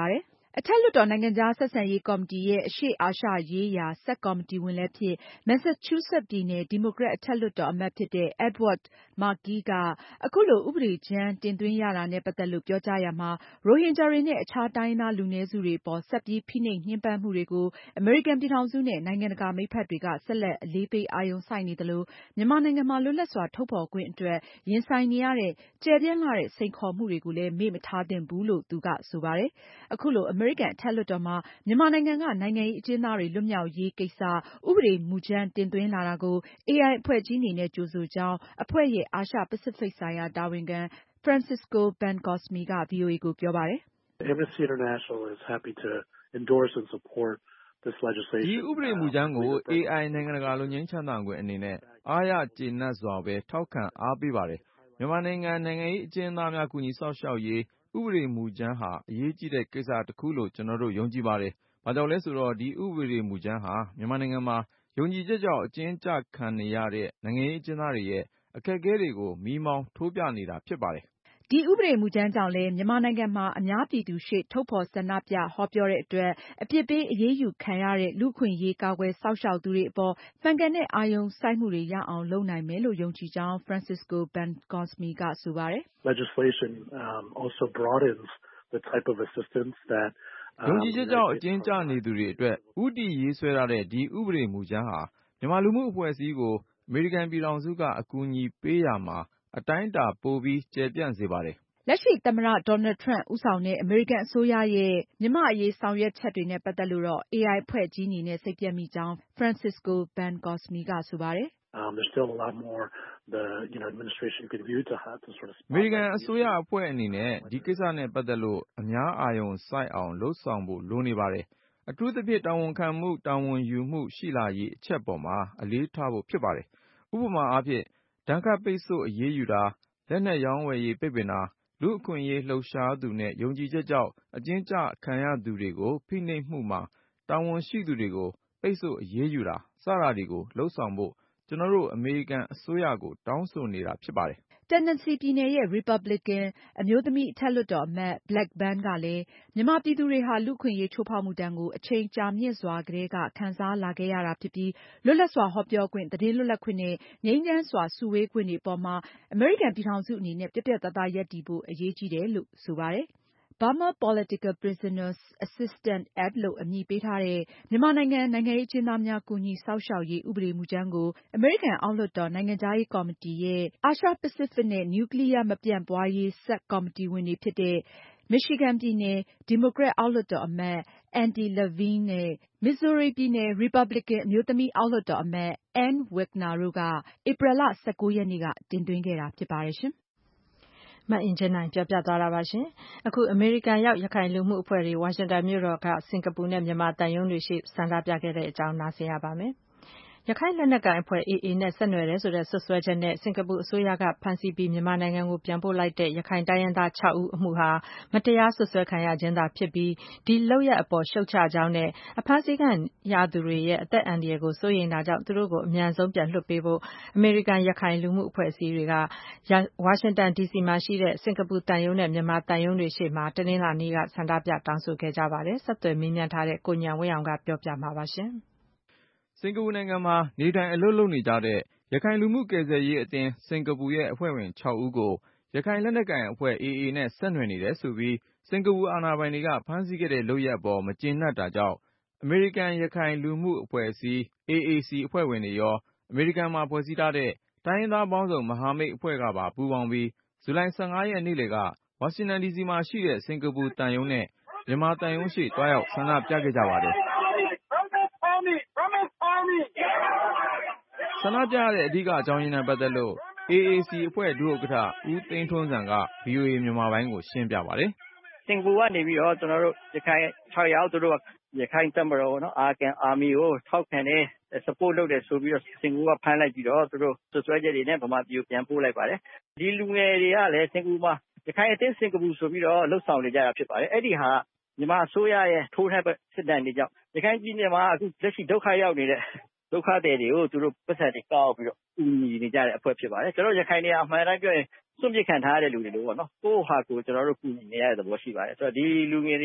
အထက်လွှတ်တော်နိုင်ငံခြားဆက်ဆံရေးကော်မတီရဲ့အရှေ့အာရှရေးရာဆပ်ကော်မတီဝင်လည်းဖြစ် Massachusetts ပြည်နယ်ဒီမိုကရက်အထက်လွှတ်တော်အမတ်ဖြစ်တဲ့ Edward Markey ကအခုလိုဥပဒေကြမ်းတင်သွင်းရတာနဲ့ပတ်သက်လို့ပြောကြားရာမှာရိုဟင်ဂျာတွေနဲ့အခြားတိုင်းရင်းသားလူနည်းစုတွေအပေါ်ဆက်ပြီးဖိနှိပ်ညှဉ်းပန်းမှုတွေကိုအမေရိကန်ပြည်ထောင်စုနဲ့နိုင်ငံတကာမိတ်ဖက်တွေကဆက်လက်အလေးပေးအာရုံစိုက်နေသလိုမြန်မာနိုင်ငံမှာလွတ်လပ်စွာထုတ်ဖော်ခွင့်အတွက်ရင်ဆိုင်နေရတဲ့ကျယ်ပြန့်လှတဲ့စိန်ခေါ်မှုတွေကိုလည်းမေ့မထားသင့်ဘူးလို့သူကဆိုပါတယ်။အခုလိုအမေရိကန်အထက်လွှတ်တော်မှာမြန်မာနိုင်ငံကနိုင်ငံရေးအကျဉ်းသားတွေလွတ်မြောက်ရေးကိစ္စဥပဒေမူကြမ်းတင်သွင်းလာတာကို အေအိုင် အဖွဲ့ကြီးအနေနဲ့ကြိုဆိုကြောင်းအဖွဲ့ရဲ့အာရှပစိဖိတ်ဆိုင်ရာတာဝန်ခံ Francisco Bencosme က ဗွီအိုအေကိုပြောပါတယ်။ Amnesty International is happy to endorse and support this legislation. ဒီဥပဒေမူကြမ်းကို အေအိုင် နိုင်ငံတကာလွတ်ငြိမ်းချမ်းသာခွင့်အနေနဲ့အားရကျေနပ်စွာပဲထောက်ခံအားပေးပါတယ်။မြန်မာနိုင်ငံနိုင်ငံရေးအကျဉ်းသားများကူညီစောင့်ရှောက်ရေးဥပဒေမူကြမ်းဟာအရေးကြီးတဲ့ကိစ္စတစ်ခုလို့ကျွန်တော်တို့ယုံကြည်ပါတယ်။ဘာကြောင့်လဲဆိုတော့ဒီဥပဒေမူကြမ်းဟာမြန်မာနိုင်ငံမှာယုံကြည်ချက်ကြောင့်အကျဉ်းချခံနေရတဲ့နိုင်ငံရေးအကျဉ်းသားတွေရဲ့အခက်အခဲတွေကိုမီးမောင်းထိုးပြနေတာဖြစ်ပါတယ်။ဒီဥပဒေမူကြမ်းကြောင့်လည်းမြန်မာနိုင်ငံမှာအများပြည်သူရှေ့ထုတ်ဖော်ဆန္ဒပြဟောပြောတဲ့အတွက်အပြစ်ပေးအရေးယူခံရတဲ့လူ့အခွင့်အရေးကာကွယ်စောင့်ရှောက်သူတွေအပေါ်မှန်ကန်တဲ့အာရုံစိုက်မှုတွေရအောင်လုပ်နိုင်မယ်လို့ယုံကြည်ကြောင်း Francisco Bencosme ကဆိုပါတယ်။ Legislation um, also broadens the type of assistance that ယုံကြည်ချက်ကြောင့်အကျဉ်းချနေသူတွေအတွက်ဦးတည်ရေးဆွဲထားတဲ့ဒီဥပဒေမူကြမ်းဟာမြန်မာလူမှုအဖွဲ့အစည်းကိုအမေရိကန်ပြည်ထောင်စုကအကူအညီပေးရာမှာအတိုင်းအတာပိုပြီးကျယ်ပြန့်စေပါတယ်။လက်ရှိသမ္မတ Donald Trump ဦးဆောင်တဲ့အမေရိကန်အစိုးရရဲ့မြန်မာ့အရေးဆောင်ရွက်ချက်တွေနဲ့ပတ်သက်လို့တော့ အေအိုင် အဖွဲ့ကြီးအနေနဲ့စိတ်ပျက်မိကြောင်း Francisco Bencosme ကဆိုပါတယ်။ Um, there's still a lot more the you know administration could view to have to sort of အမေရိကန်အစိုးရအဖွဲ့အနေနဲ့ဒီကိစ္စနဲ့ပတ်သက်လို့အများအာရုံစိုက်အောင်လှုပ်ဆောင်ဖို့လိုနေပါတယ်။အထူးသဖြင့်တာဝန်ခံမှုတာဝန်ယူမှုရှိလာရေးအချက်ပေါ်မှာအလေးထားဖို့ဖြစ်ပါတယ်။ဥပမာအားဖြင့်ဒဏ်ခတ်ပိတ်ဆို့အရေးယူတာလက်နက်ရောင်းဝယ်ရေးပိတ်ပင်တာလူ့အခွင့်အရေးလှုပ်ရှားသူနဲ့ယုံကြည်ချက်ကြောင့်အကျဉ်းချခံရသူတွေကိုဖိနှိပ်မှုမှာတာဝန်ရှိသူတွေကိုပိတ်ဆို့အရေးယူတာစတာတွေကိုလှုပ်ဆောင်ဖို့ကျွန်တော်တို့အမေရိကန်အစိုးရကိုတောင်းဆိုနေတာဖြစ်ပါတယ်။ Tennessee ပြည်နယ်ရဲ့ Republican အမျိုးသမီးအထက်လွှတ်တော်အမတ် Blackburn ကလည်းမြန်မာပြည်သူတွေဟာလူ့အခွင့်အရေးချိုးဖောက်မှုဒဏ်ကိုအချိန်ကြာမြင့်စွာကတည်းကခံစားလာခဲ့ရတာဖြစ်ပြီးလွတ်လပ်စွာဟောပြောခွင့်သတင်းလွတ်လပ်ခွင့်နဲ့ငြိမ်းချမ်းစွာစုဝေးခွင့်တွေအပေါ်မှာအမေရိကန်ပြည်ထောင်စုအနေနဲ့ပြတ်ပြတ်သားသားရပ်တည်ဖို့အရေးကြီးတယ်လို့ဆိုပါတယ်။ Burma Political Prisoners Assistance Act လို့အမည်ပေးထားတဲ့မြန်မာနိုင်ငံနိုင်ငံရေးအကျဉ်းသားများကူညီစောင့်ရှောက်ရေးဥပဒေမူကြမ်းကိုအမေရိကန်အောက်လွှတ်တော်နိုင်ငံခြားရေးကော်မတီရဲ့အာရှပစိဖိတ်နဲ့နျူကလီးယားမပြန့်ပွားရေးဆပ်ကော်မတီဝင်တွေဖြစ်တဲ့ Michigan ပြည်နယ်ဒီမိုကရက်အောက်လွှတ်တော်အမတ် Andy Levin နဲ့ Missouri ပြည်နယ် Republican အမျိုးသမီးအောက်လွှတ်တော်အမတ် Ann Wagner တို့ကဧပြီလ ၁၉ ရက်နေ့ကတင်သွင်းခဲ့တာဖြစ်ပါတယ်ရှင်။မအင်ကြင်းနိုင်ပြောပြသွားတာပါရှင်။အခုအမေရိကန်ရောက်ရခိုင်လူမှုအဖွဲ့တွေဝါရှင်တန်မြို့တော်ကစင်ကာပူနဲ့မြန်မာသံရုံးတွေရှိဆန္ဒပြခဲ့တဲ့အကြောင်းနားဆင်ရပါမယ်။ရခိုင်လက်နက်ကိုင်အဖွဲ့ အေအေ နဲ့ဆက်နွယ်တယ်ဆိုတဲ့စွပ်စွဲချက်နဲ့စင်ကာပူအစိုးရကဖမ်းဆီးပြီးမြန်မာနိုင်ငံကိုပြန်ပို့လိုက်တဲ့ရခိုင်တိုင်းရင်းသားခြောက်ဦးအမှုဟာမတရားစွပ်စွဲခံရခြင်းသာဖြစ်ပြီးဒီလုပ်ရပ်အပေါ်ရှုတ်ချကြောင်းနဲ့အဖမ်းဆီးခံရသူတွေရဲ့အသက်အန္တရာယ်ကိုစိုးရိမ်တာကြောင့်သူတို့ကိုအမြန်ဆုံးပြန်လွှတ်ပေးဖို့အမေရိကန်ရခိုင်လူမှုအဖွဲ့အစည်းတွေကဝါရှင်တန်ဒီစီမှာရှိတဲ့စင်ကာပူသံရုံးနဲ့မြန်မာသံရုံးတွေရှေ့မှာတနင်္လာနေ့ကဆန္ဒပြတောင်းဆိုခဲ့ကြပါတယ်။ဆက်သွယ်မေးမြန်းထားတဲ့ကိုဉာဏ်ဝင်းအောင်ကပြောပြမှာပါရှင်။စင်ကာပူနိုင်ငံမှာနေထိုင်အလုပ်လုပ်နေကြတဲ့ရခိုင်လူမှုကယ်ဆယ်ရေးအသင်းစင်ကာပူရဲ့အဖွဲ့ဝင်ခြောက်ဦးကိုရခိုင်လက်နက်ကိုင်အဖွဲ့ အေအေ နဲ့ဆက်နွယ်နေတယ်ဆိုပြီးစင်ကာပူအာဏာပိုင်တွေကဖမ်းဆီးခဲ့တဲ့လုပ်ရပ်အပေါ်မကျေနပ်တာကြောင့်အမေရိကန်ရခိုင်လူမှုအဖွဲ့အစည်း အေအေစီ အဖွဲ့ဝင်တွေရောအမေရိကန်မှာဖွဲ့စည်းထားတဲ့တိုင်းရင်းသားပေါင်းစုံမဟာမိတ်အဖွဲ့ကပါပူးပေါင်းပြီးဇူလိုင် ၁၅ ရက်နေ့လယ်ကဝါရှင်တန်ဒီစီမှာရှိတဲ့စင်ကာပူသံရုံးနဲ့မြန်မာသံရုံးရှေ့တွားရောက်ဆန္ဒပြခဲ့ကြပါတယ်။ဆန္ဒပြရတဲ့အဓိကအကြောင်းရင်းနဲ့ပတ်သက်လို့ အေအေစီ အဖွဲ့ဒုဥက္ကဋ္ဌဦးသိန်းထွန်းဇံက ဗွီအိုအေမြန်မာပိုင်းကိုရှင်းပြပါတယ်။စင်ကာပူကနေပြီးတော့ကျွန်တော်တို့ရခိုင်ခြောက်ယောက်သူတို့ရခိုင်တပ်မတော်နော်အာကန်အာမီကိုထောက်ခံတယ် support လုပ်တယ်ဆိုပြီးတော့စင်ကာပူကဖမ်းလိုက်ပြီးတော့သူတို့ဆွဆွဲချက်တွေနဲ့ဗမာပြည်ကိုပြန်ပို့လိုက်ပါတယ်။ဒီလူငယ်တွေကလည်းစင်ကာပူမှာရခိုင်အသင်းစင်ကာပူဆိုပြီးတော့လှုပ်ဆောင်နေကြတာဖြစ်ပါတယ်။အဲ့ဒီဟာမြန်မာအစိုးရရဲ့ထိုးနှက်စစ်တမ်းတွေကြောင့်ရခိုင်ပြည်နယ်မှာအခုလက်ရှိဒုက္ခရောက်နေတဲ့ဒုက္ခသည်တွေကိုသူတို့ပတ်သက်တွေကောက်ပြီးတော့အူညီနေကြတဲ့အဖွဲ့ဖြစ်ပါတယ်ကျွန်တော်ရခိုင်နေရာအမှန်တိုင်းပြောရင်စွန့်ပစ်ခံထားရတဲ့လူတွေလို့ပေါ့နော်ကိုယ့်ဟာကိုယ်ကျွန်တော်တို့ကူညီနေရတဲ့သဘောရှိပါတယ်ဆိုတော့ဒီလူငယ်တွေရဲ့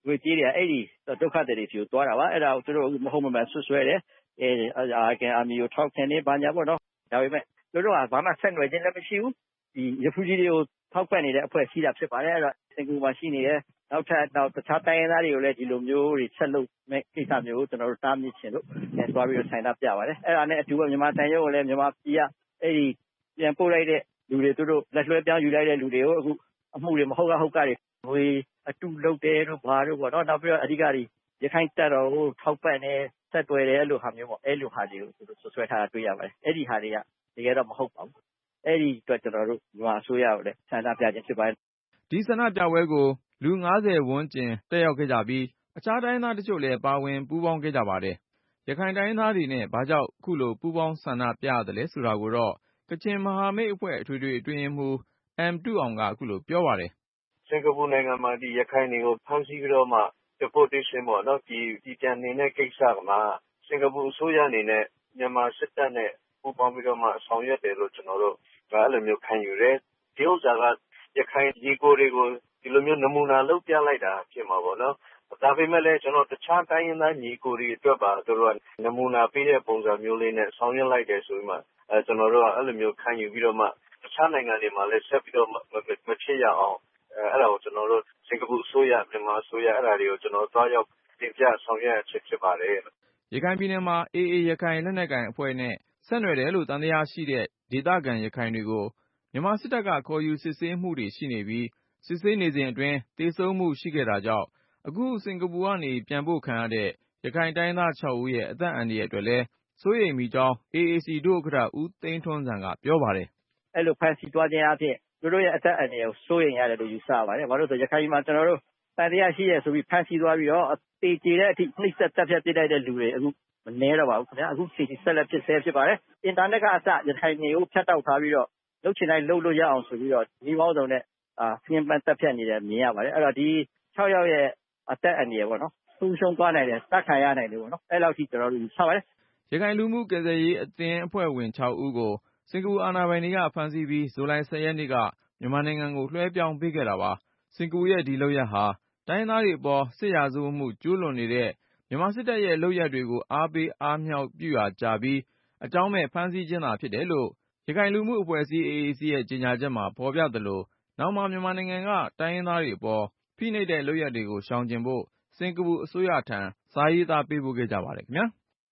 ငွေကြေးတွေကအဲ့ဒီဒုက္ခသည်တွေဖြူသွားတာပါအဲ့ဒါကိုသူတို့မဟုတ်မမှန်ဆွဆွဲတယ်အဲအာဂန်အာမီကိုထောက်ခံနေပါညာပေါ့နော်ဒါပေမဲ့သူတို့ကဘာမှဆက်နွယ်ခြင်းလည်းမရှိဘူးဒီ refugee တွေကိုထောက်ပံ့နေတဲ့အဖွဲ့ရှိတာဖြစ်ပါတယ်အဲ့တော့စင်ကာပူမှာရှိနေတဲ့နောက်ထပ်နောက်တခြားတိုင်းရင်းသားတွေကိုလည်းဒီလိုမျိုးတွေဆက်လုပ်မဲ့ကိစ္စမျိုးကိုကျွန်တော်တို့တားမြစ်ချင်လို့အဲသွားပြီးတော့ဆိုင်တာပြပါတယ်အဲ့ဒါနဲ့အတူပဲမြန်မာတန်ရုံးကိုလည်းမြန်မာပြည်ကအဲ့ဒီပြန်ပို့လိုက်တဲ့လူတွေသူတို့လက်လွှဲပြောင်းယူလိုက်တဲ့လူတွေကိုအခုအမှုတွေမဟုတ်ကဟုတ်ကတွေငွေအတူလုပ်တယ်တို့ဘာတို့ပေါ့နော်နောက်ပြီးတော့အဓိကကြီးရခိုင်တပ်တော်ကိုထောက်ပံ့နေဆက်တွယ်တယ်လို့ဟာမျိုးပေါ့အဲ့လိုဟာတွေကိုသူတို့ဆွဆွဲထားတာတွေ့ရပါတယ်အဲ့ဒီဟာတွေကတကယ်တော့မဟုတ်ပါဘူးအဲ့ဒီအတွက်ကျွန်တော်တို့မြန်မာအစိုးရကိုလည်းဆန္ဒပြခြင်းဖြစ်ပါတယ်ဒီဆန္ဒပြပွဲကိုလူငါးဆယ်ဝန်းကျင်တက်ရောက်ခဲ့ကြပြီးအခြားတိုင်းသားတချို့လည်းပါဝင်ပူးပေါင်းခဲ့ကြပါတယ်ရခိုင်တိုင်းသားတွေနဲ့ဘာကြောင့်ခုလိုပူးပေါင်းဆန္ဒပြရတယ်လဲဆိုတာကိုတော့ကချင်မဟာမိတ်အဖွဲ့အထွေထွေအတွင်းရေးမှူး အမ် တူအောင်ကခုလိုပြောပါတယ်စင်ကာပူနိုင်ငံမှာဒီရခိုင်တွေကိုဖမ်းဆီးပြီးတော့မှ deportation ပေါ့နော်ဒီဒီပြန်နေတဲ့ကိစ္စကမှစင်ကာပူအစိုးရအနေနဲ့မြန်မာစစ်တပ်နဲ့ပူးပေါင်းပြီးတော့မှဆောင်ရွက်တယ်လို့ကျွန်တော်တို့ကအဲ့လိုမျိုးခံယူတယ်ဒီဥစ္စာကရခိုင်ဒီကိုတွေကိုဒီလိုမျိုးနမူနာလုပ်ပြလိုက်တာဖြစ်မှာပေါ့နော်ဒါပေမဲ့လည်းကျွန်တော်တခြားတိုင်းရင်းသားညီကိုတွေအတွက်ပါတို့ကနမူနာပေးတဲ့ပုံစံမျိုးလေးနဲ့ဆောင်ရွက်လိုက်တယ်ဆိုပြီးမှအဲကျွန်တော်တို့ကအဲ့လိုမျိုးခံယူပြီးတော့မှတခြားနိုင်ငံတွေမှာလည်းဆက်ပြီးတော့မဖြစ်ရအောင်အဲအဲ့ဒါကိုကျွန်တော်တို့စင်ကာပူအစိုးရမြန်မာအစိုးရအဲ့ဒါတွေကိုကျွန်တော်တို့ရောက်တင်ပြဆောင်ရွက်ချက်ဖြစ်ပါတယ်ရခိုင်ပြည်နယ်မှာ အေအေ ရခိုင်လက်နက်ကိုင်အဖွဲ့နဲ့ဆက်နွယ်တယ်လို့သံသယရှိတဲ့ဒေသခံရခိုင်တွေကိုမြန်မာစစ်တပ်ကခေါ်ယူစစ်ဆေးမှုတွေရှိနေပြီးစစ်ဆေးနေစဉ်အတွင်းသေဆုံးမှုရှိခဲ့တာကြောင့်အခုစင်ကာပူကနေပြန်ပို့ခံရတဲ့ရခိုင်တိုင်းသား၆ဦးရဲ့အသက်အန္တရာယ်အတွက်လည်းစိုးရိမ်မိကြောင်း အေအေစီ ဒုဥက္ကဋ္ဌဦးသိန်းထွန်းဇံကပြောပါတယ်အဲ့လိုဖန်ဆီးသွားခြင်းအဖြစ်သူတို့ရဲ့အသက်အန္တရာယ်ကိုစိုးရိမ်ရတယ်လို့ယူဆပါတယ်ဘာလို့ဆိုရခိုင်မှာကျွန်တော်တို့တန်တရားရှိရဆိုပြီးဖန်ဆီးသွားပြီးတော့အသေးကျေတဲ့အထိနှိပ်စက်တပ်ဖြတ်ပစ်လိုက်တဲ့လူတွေအခုမနှဲတော့ပါဘူးခင်ဗျာအခုချိန်ကြီးဆက်လက်ဖြစ်ဆဲဖြစ်ပါတယ်အင်တာနက်ကအစရခိုင်တွေကိုဖြတ်တောက်ထားပြီးတော့လှုပ်ချင်တိုင်းလှုပ်လို့ရအောင်ဆိုပြီးတော့ဒီပေါင်းစုံနဲ့အာပြင်းပန်းတပ်ဖြတ်နေတယ်မြင်ရပါတယ်အဲ့တော့ဒီ၆ယောက်ရဲ့အသက်အန္တရာယ်ပေါ့နော်ဆုံးရှုံးသွားနိုင်တယ်တတ်ခံရနိုင်တယ်ပေါ့နော်အဲ့လောက်ထိကျွန်တော်တို့ယူဆပါတယ်ရခိုင်လူမှုကယ်ဆယ်ရေးအသင်းအဖွဲ့ဝင်၆ဦးကိုစင်ကာပူအာဏာပိုင်တွေကဖမ်းဆီးပြီးဇူလိုင်၁၀ရက်နေ့ကမြန်မာနိုင်ငံကိုလွှဲပြောင်းပေးခဲ့တာပါစင်ကာပူရဲ့ဒီလုပ်ရပ်ဟာတိုင်းသားတွေအပေါ်စစ်ရာဇဝတ်မှုကျူးလွန်နေတဲ့မြန်မာစစ်တပ်ရဲ့လုပ်ရပ်တွေကိုအားပေးအားမြှောက်ပြုရာကြပြီးအကြောင်းမဲ့ဖမ်းဆီးခြင်းသာဖြစ်တယ်လို့ရခိုင်လူမှုအဖွဲ့အစည်း အေအေစီ ရဲ့ကြေညာချက်မှာဖော်ပြသလိုနောက်မှာမြန်မာနိုင်ငံကတိုင်းရင်းသားတွေအပေါ်ဖိနှိပ်တဲ့လုပ်ရပ်တွေကိုရှောင်ကျဉ်ဖို့စင်ကာပူအစိုးရထံစာရေးသားပေးပို့ခဲ့ကြပါတယ်ခင်ဗျာ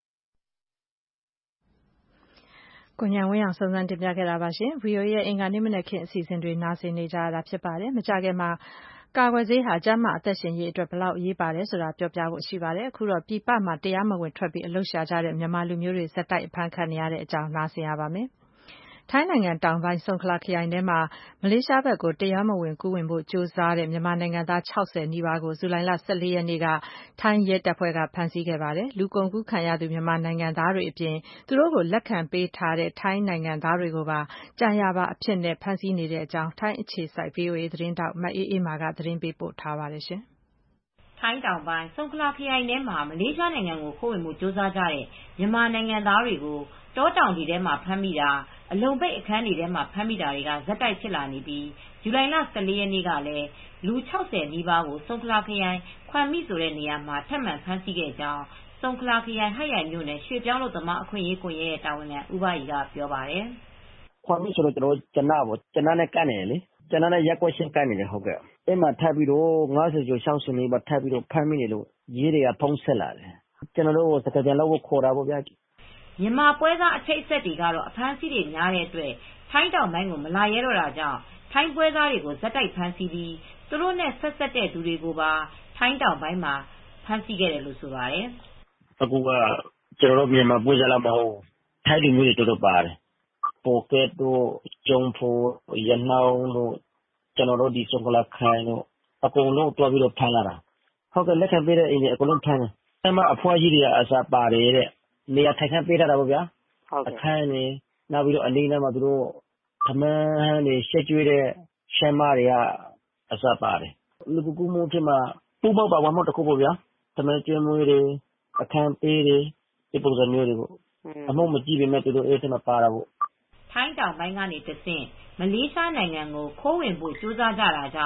ကိုဉာဏ်ဝင်းအောင်စုံစမ်းတင်ပြခဲ့တာပါရှင် ဗွီအိုအေ ရဲ့အင်္ဂါနေ့မနက်ခင်းအစီအစဉ်တွေနားဆင်နေကြရတာဖြစ်ပါတယ်မကြခင်မှာကာကွယ်ဆေးဟာကျန်းမာအသက်ရှင်ရေးအတွက်ဘယ်လောက်အရေးပါတယ်ဆိုတာပြောပြဖို့ရှိပါတယ်အခုတော့ပြည်ပမှာတရားမဝင်ထွက်ပြီးအလုပ်ရှာကြတဲ့မြန်မာလူမျိုးတွေဆက်တိုက်အဖမ်းခံနေရတဲ့အကြောင်းနားဆင်ရပါမယ်ထိုင်းနိုင်ငံတောင်ပိုင်းဆုံခလာခရိုင်ထဲမှာမလေးရှားဘက်ကိုတရားမဝင်ကူးဝင်ဖို့ကြိုးစားတဲ့မြန်မာနိုင်ငံသား၆၀နီးပါးကိုဇူလိုင်လ၁၄ရက်နေ့ကထိုင်းရဲတပ်ဖွဲ့ကဖမ်းဆီးခဲ့ပါတယ်လူကုန်ကူးခံရသူမြန်မာနိုင်ငံသားတွေအပြင်သူတို့ကိုလက်ခံပေးထားတဲ့ထိုင်းနိုင်ငံသားတွေကိုပါကြာရပါအဖြစ်နဲ့ဖမ်းဆီးနေတဲ့အကြောင်းထိုင်းအခြေစိုက် ဗွီအိုအေသတင်းတောက်မအေးအေးမာကသတင်းပေးပို့ထားပါတယ်ရှင်ထိုင်းတောင်ပိုင်းဆုံခလာခရိုင်ထဲမှာမလေးရှားနိုင်ငံကိုခိုးဝင်မှုကြိုးစားကြတဲ့မြန်မာနိုင်ငံသားတွေကိုတောတောင်တွေထဲမှာဖမ်းမိတာအလုံပိတ်အခန်းတွေထဲမှာဖမ်းမိတာတွေကဇက်တိုက်ဖြစ်လာနေပြီးဇူလိုင်လ၁၄ရက်နေ့ကလည်းလူ၆၀နီးပါးကိုဆုံခလာခရိုင်ခွမ်မိဆိုတဲ့နေရာမှာထပ်မံဖမ်းဆီးခဲ့ကြောင်းဆုံခလာခရိုင်ဟတ်ရိုင်မြို့နယ်ရွှေပြောင်းလို့သမားအခွင့်အရေးကွန်ရက်ရဲ့တာဝန်ခံဦးဘရီကပြောပါတယ်ခွမ်မိဆိုတော့ကျွန်တော်ကျနပေါ့ကျနနဲ့ကန့်နေလေကျနနဲ့ရက်ွက်ရှင်းကန့်နေတယ်ဟုတ်ကဲ့အဲ့မှာထပ်ပြီးတော့၅၀ကျော်၆၀နီးပါးထပ်ပြီးတော့ဖမ်းမိနေလို့ရေးတွေကဖုံးဆက်လာတယ်ကျွန်တော်တို့စကားပြန်လို့ခေါ်တာပေါ့ဗျာမြန်မာပွဲစားအချိတ်အဆက်တွေကတော့အဖမ်းဆီးတွေများတဲ့အတွက်ထိုင်းတောင်ပိုင်းကိုမလာရဲတော့တာကြောင့်ထိုင်းပွဲစားတွေကိုဇက်တိုက်ဖမ်းဆီးပြီးသူတို့နဲ့ဆက်ဆက်တဲ့သူတွေကိုပါထိုင်းတောင်ပိုင်းမှာဖမ်းဆီးခဲ့တယ်လို့ဆိုပါတယ်အခုကကျွန်တော်တို့မြန်မာပွဲစားလာမဟုတ်ထိုင်းလူမျိုးတွေတော်တော်ပါတယ်ပိုကက်တို့ကျုံဖိုရနောင်းတို့ကျွန်တော်တို့ဒီစုံကလာခိုင်တို့အကုန်လုံးတွားပြီးတော့ဖမ်းလာတာဟုတ်ကဲ့လက်ခံပေးတဲ့အိမ်တွေအကုန်လုံးဖမ်းတယ်အဲ့မှာအဖွားကြီးတွေကအစားပါတယ်တဲ့နေရာထိုင်ခန့်ပေးထားတာပေါ့ဗျာအခန်းနေနောက်ပြီးတော့အလေးနဲ့မှသူတို့သမန်းတွေရှက်ကျွေးတဲ့ရှမ်းမတွေကအစပါတယ်လူကူမှုဖြစ်မှာပူပေါက်ပါဝါမဟုတ်တခုပေါ့ဗျာသမန်းကျွေးမွေးတွေအခန်းပေးတွေဒီပုံစံမျိုးတွေပေါ့အမှုမကြည့်ပေမဲ့သူတို့အဲ့ဒီမှာပါတာပေါ့ထိုင်းတောင်ပိုင်းကနေတဆင့်မလေးရှားနိုင်ငံကိုခိုးဝင်ဖို့ကြိုးစားကြတာကြောင့်ထို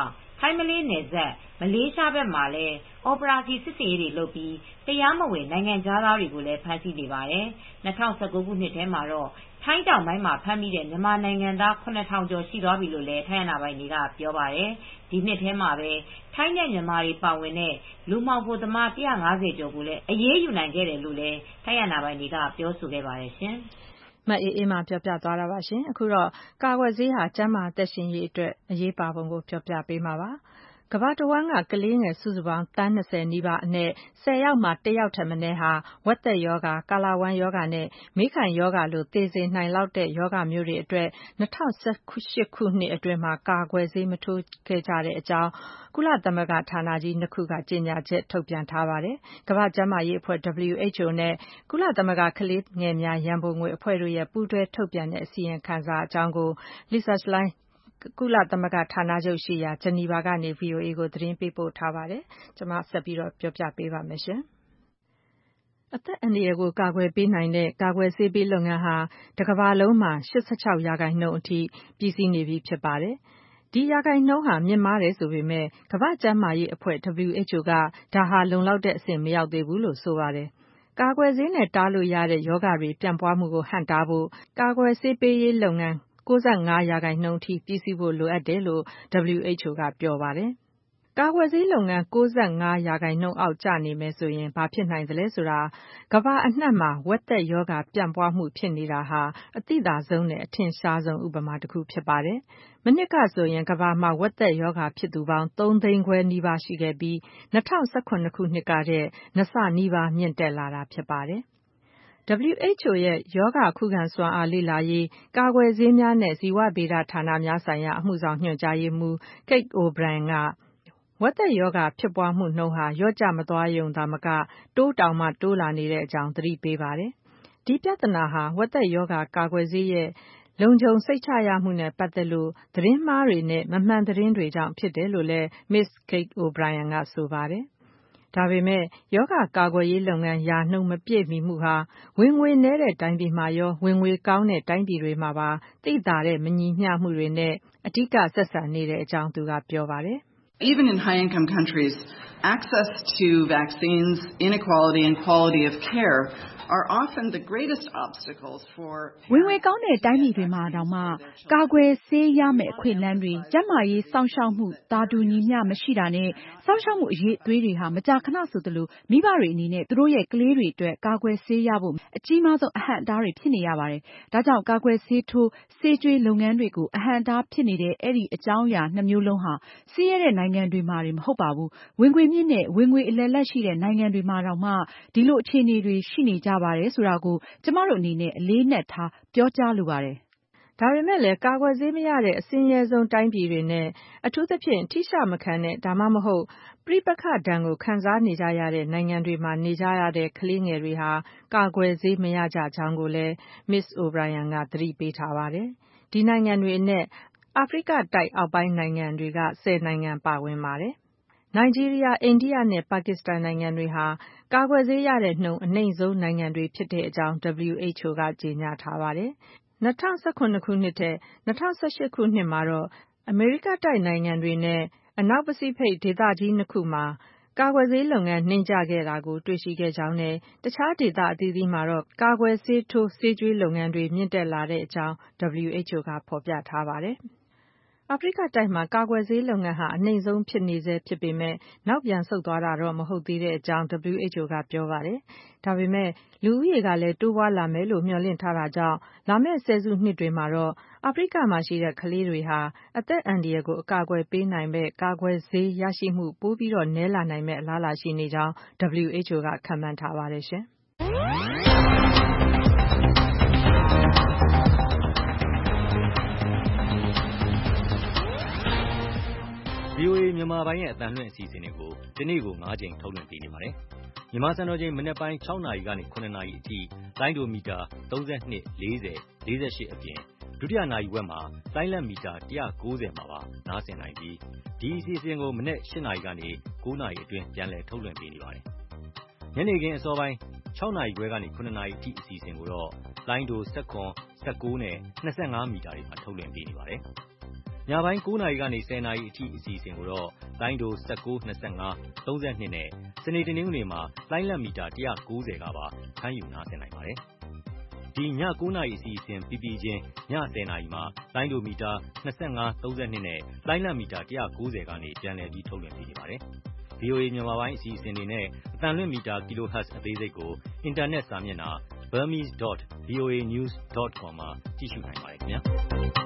ထိုင်းမလေးနယ်စပ်မလေးရှားဘက်မှာလည်းအော်ပရာစီစစ်ဆေးရေးတွေလုပ်ပြီးတရားမဝင်နိုင်ငံခြားသားတွေကိုလည်းဖမ်းဆီးနေပါတယ်။၂၀၁၉ ခုနှစ်ထဲမှာတော့ထိုင်းတောင်ပိုင်းမှာဖမ်းမိတဲ့မြန်မာနိုင်ငံသား ခုနှစ်ထောင်ကျော်ရှိသွားပြီလို့လည်းထိုင်းအာဏာပိုင်တွေကပြောပါတယ်။ဒီနှစ်ထဲမှာပဲထိုင်းနဲ့မြန်မာတွေပါဝင်တဲ့လူမှောင်ခိုသမားone hundred fiftyကျော်ကိုလည်းအရေးယူနိုင်ခဲ့တယ်လို့လည်းထိုင်းအာဏာပိုင်တွေကပြောဆိုခဲ့ပါတယ်ရှင်။မအေးအေးမာပြောပြသွားတာပါရှင်။အခုတော့ကာကွယ်ဆေးဟာကျန်းမာသက်ရှင်ရေးအတွက်အရေးပါပုံကိုပြောပြပေးမှာပါ။ကမ္ဘာတဝန်းကကလေးငယ်စုစုပေါင်းသန်း၂၀နီးပါးအနက်၁၀ယောက်မှာတစ်ယောက်ထက်မနည်းဟာဝက်သက်ရောဂါ၊ကာလာဝမ်းရောဂါနဲ့မေးခိုင်ရောဂါလိုသေစေနိုင်လောက်တဲ့ရောဂါမျိုးတွေအတွက်၂၀၁၈ခုနှစ်အတွင်းမှာကာကွယ်ဆေးမထိုးခဲ့ကြတဲ့အကြောင်းကုလသမဂ္ဂဌာနကြီးနှစ်ခုကကြေညာချက်ထုတ်ပြန်ထားပါတယ်။ကမ္ဘာ့ကျန်းမာရေးအဖွဲ့ W H O နဲ့ကုလသမဂ္ဂကလေးငယ်များရန်ပုံငွေအဖွဲ့တို့ရဲ့ပူးတွဲထုတ်ပြန်တဲ့အစီရင်ခံစာအကြောင်းကို Lisa Schleinကုလသမဂ္ဂဌာနချုပ်ရှိရာဂျနီဗာကနေ ဗွီအိုအေကိုသတင်းပေးပို့ထားပါတယ်။ကျွန်မဆက်ပြီးတော့ပြောပြပေးပါမယ်ရှင်။အသက်အန္တရာယ်ကိုကာကွယ်ပေးနိုင်တဲ့ကာကွယ်ဆေးပေးလုပ်ငန်းဟာတကမ္ဘာလုံးမှာ၈၆ရာခိုင်နှုန်းအထိပြီးစီးနေပြီဖြစ်ပါတယ်။ဒီရာခိုင်နှုန်းဟာမြင့်မားတယ်ဆိုပေမဲ့ကမ္ဘာ့ကျန်းမာရေးအဖွဲ့ W H O ကဒါဟာလုံလောက်တဲ့အဆင့်မရောက်သေးဘူးလို့ဆိုပါတယ်။ကာကွယ်ဆေးနဲ့တားလို့ရတဲ့ရောဂါတွေပြန့်ပွားမှုကိုဟန့်တားဖို့ကာကွယ်ဆေးပေးရေးလုပ်ငန်း၉၅ရာခိုင်နှုန်းထိပြီးစီးဖို့လိုအပ်တယ်လို့ W H O ကပြောပါတယ်။ကာကွယ်ဆေးလုပ်ငန်း၉၅ရာခိုင်နှုန်းအောက်ကျနေမယ်ဆိုရင်ဘာဖြစ်နိုင်သလဲဆိုတာကမ္ဘာအနှံ့မှာဝက်သက်ရောဂါပြန့်ပွားမှုဖြစ်နေတာဟာအသိသာဆုံးနဲ့အထင်ရှားဆုံးဥပမာတစ်ခုဖြစ်ပါတယ်။မနှစ်ကဆိုရင်ကမ္ဘာမှာဝက်သက်ရောဂါဖြစ်သူပေါင်းသုံးသိန်းခွဲနီးပါးရှိခဲ့ပြီး၂၀၁၇ခုနှစ်ကထက်နှစ်ဆနီးပါးမြင့်တက်လာတာဖြစ်ပါတယ်။ W H O ရဲ့ရောဂါခုခံစွမ်းအားလေ့လာရေးကာကွယ်ဆေးများနဲ့ဇီဝဗေဒဌာနများဆိုင်ရာအမှုဆောင်ညွှန်ကြားရေးမှူး Kate O'Brien ကဝက်သက်ရောဂါဖြစ်ပွားမှုနှုန်းဟာလျော့ကျမသွားရုံသာမကတိုးတောင်မှတိုးလာနေတဲ့အကြောင်းသတိပေးပါတယ်။ဒီပြဿနာဟာဝက်သက်ရောဂါကာကွယ်ဆေးရဲ့လုံခြုံစိတ်ချရမှုနဲ့ပတ်သက်လို့သတင်းမှားတွေနဲ့မမှန်သတင်းတွေကြောင့်ဖြစ်တယ်လို့လည်း မစ္စ Kate O'Brien ကဆိုပါတယ်။ဒါပေမဲ့ရောဂါကာကွယ်ရေးလုပ်ငန်းရာနှုန်းမပြည့်မီမှုဟာဝင်ငွေနည်းတဲ့တိုင်းပြည်မှာရောဝင်ငွေကောင်းတဲ့တိုင်းပြည်တွေမှာပါသိသာတဲ့မညီမျှမှုတွေနဲ့အဓိကဆက်ဆံနေတဲ့အကြောင်းသူကပြောပါတယ်။ Even in high income countries, access to vaccines, inequality and quality of care are often the greatest obstacles for ဝင်ငွေကောင်းတဲ့တိုင်းပြည်တွေမှာတောင်မှကာကွယ်ဆေးရမယ့်အခွင့်အလမ်းတွေကျန်းမာရေးစောင့်ရှောက်မှုသာတူညီမျှမရှိတာနဲ့စောင့်ရှောက်မှုအရေးအသွေးတွေဟာမကြာခဏဆိုသလိုမိဘတွေအနေနဲ့သူတို့ရဲ့ကလေးတွေအတွက်ကာကွယ်ဆေးရဖို့အကြီးမားဆုံးအဟန့်အတားတွေဖြစ်နေရပါတယ်။ဒါကြောင့်ကာကွယ်ဆေးထိုးဆေးကျွေးလုပ်ငန်းတွေကိုအဟန့်အတားဖြစ်နေတဲ့အဲ့ဒီအကြောင်းအရာနှစ်မျိုးလုံးဟာဆင်းရဲတဲ့နိုင်ငံတွေမှာတွေမဟုတ်ပါဘူး။ဝင်ငွေမြင့်တဲ့ဝင်ငွေအလယ်လက်ရှိတဲ့နိုင်ငံတွေမှာတောင်မှဒီလိုအခြေအနေတွေရှိနေကြပါတယ်ဆိုတာကိုကျမတို့အနေနဲ့အလေးနက်ထားပြောကြားလိုပါတယ်။ဒါပေမဲ့လည်းကာကွယ်ဆေးမရတဲ့အဆင်းရဲဆုံးတိုင်းပြည်တွေနဲ့အထူးသဖြင့်ထိရှမခံတဲ့ဒါမှမဟုတ်ပဋိပက္ခဒဏ်ကိုခံစားနေကြရတဲ့နိုင်ငံတွေမှာနေကြရတဲ့ကလေးငယ်တွေဟာကာကွယ်ဆေးမရကြကြောင်းကိုလည်း မစ္စ O'Brien ကသတိပေးထားပါတယ်။ဒီနိုင်ငံတွေအနက်အာဖရိကတိုက်အောက်ပိုင်းနိုင်ငံတွေကဆယ်နိုင်ငံပါဝင်ပါတယ်။နိုင်ဂျီးရီးယား၊အိန္ဒိယနဲ့ပါကစ္စတန်နိုင်ငံတွေဟာကာကွယ်ဆေးရတဲ့နှုန်းအနိမ့်ဆုံးနိုင်ငံတွေဖြစ်တဲ့အကြောင်း W H O ကကြေညာထားပါတယ်။၂၀၁၇ခုနှစ်ထက်၂၀၁၈ခုနှစ်မှာတော့အမေရိကတိုက်နိုင်ငံတွေနဲ့အနောက်ပစိဖိတ်ဒေသကြီးနှစ်ခုမှာကာကွယ်ဆေးလုပ်ငန်းနှိမ့်ကျခဲ့တာကိုတွေ့ရှိခဲ့ကြောင်းနဲ့တခြားဒေသအသီးသီးမှာတော့ကာကွယ်ဆေးထိုးဆေးကျွေးလုပ်ငန်းတွေမြင့်တက်လာတဲ့အကြောင်း W H O ကဖော်ပြထားပါတယ်။အာဖရိကတိုက်မှာကာကွယ်ဆေးလုပ်ငန်းဟာအနိမ့်ဆုံးဖြစ်နေဆဲဖြစ်ပေမဲ့နောက်ပြန်ဆုတ်သွားတာတော့မဟုတ်သေးတဲ့အကြောင်း W H O ကပြောပါတယ်။ဒါပေမဲ့လူဦးရေကလည်းတိုးပွားလာမယ်လို့မျှော်လင့်ထားတာကြောင့်လာမယ့်ဆယ်စုနှစ်တွေမှာတော့အာဖရိကမှာရှိတဲ့ကလေးတွေဟာအသက်အန္တရာယ်ကိုအကာအကွယ်ပေးနိုင်မဲ့ကာကွယ်ဆေးရရှိမှုပိုပြီးတော့နည်းလာနိုင်မဲ့အလားအလာရှိနေကြောင်း W H O ကခန့်မှန်းထားပါတယ်ရှင်။ V O A မြန်မာပိုင်းရဲ့အသံလွှင့်အစီအစဉ်တွေကိုဒီနေ့ကို၅ကြိမ်ထုတ်လွှင့်ပေးနေပါတယ်။မြန်မာစံတော်ချိန်မနက်ပိုင်း၆နာရီကနေ၇နာရီအထိလိုင်းဒိုမီတာ၃၂ ၄၀ ၄၈အပြင်ဒုတိယနာရီဝက်မှာလိုင်းလက်မီတာ၁၉၀မှာပါနားဆင်နိုင်ပြီးဒီအစီအစဉ်ကိုမနက်၈နာရီကနေ၉နာရီအတွင်းပြန်လည်ထုတ်လွှင့်ပေးနေပါတယ်။ညနေခင်းအစောပိုင်း၆နာရီခွဲကနေ၇နာရီအထိအစီအစဉ်ကိုတော့လိုင်းဒို၁၇ ၁၉နဲ့၂၅မီတာတွေမှာထုတ်လွှင့်ပေးနေပါတယ်။ညပိုင်းကိုးနာရီကနေဆယ်နာရီအထိအစီအစဉ်ကိုတော့လိုင်းဒို၁၉ ၂၅ ၃၂နဲ့စနေတနင်္ဂနွေမှာလိုင်းလက်မီတာ၁၉၀ကပါဖမ်းယူနားဆင်နိုင်ပါတယ်။ဒီညကိုးနာရီအစီအစဉ်ပြီးပြီးချင်းညဆယ်နာရီမှာလိုင်းဒိုမီတာ၂၅ ၃၂နဲ့လိုင်းလက်မီတာ၁၉၀ကနေပြန်လည်ပြီးထုတ်လွှင့်ပေးနေပါတယ်။ ဗီအိုအေ မြန်မာပိုင်းအစီအစဉ်တွေနဲ့အသံလွှင့်မီတာ kilohertz အသေးစိတ်ကိုအင်တာနက်စာမျက်နှာ burmese dot v o a news dot com မှာကြည့်ရှုနိုင်ပါတယ်ခင်ဗျာ။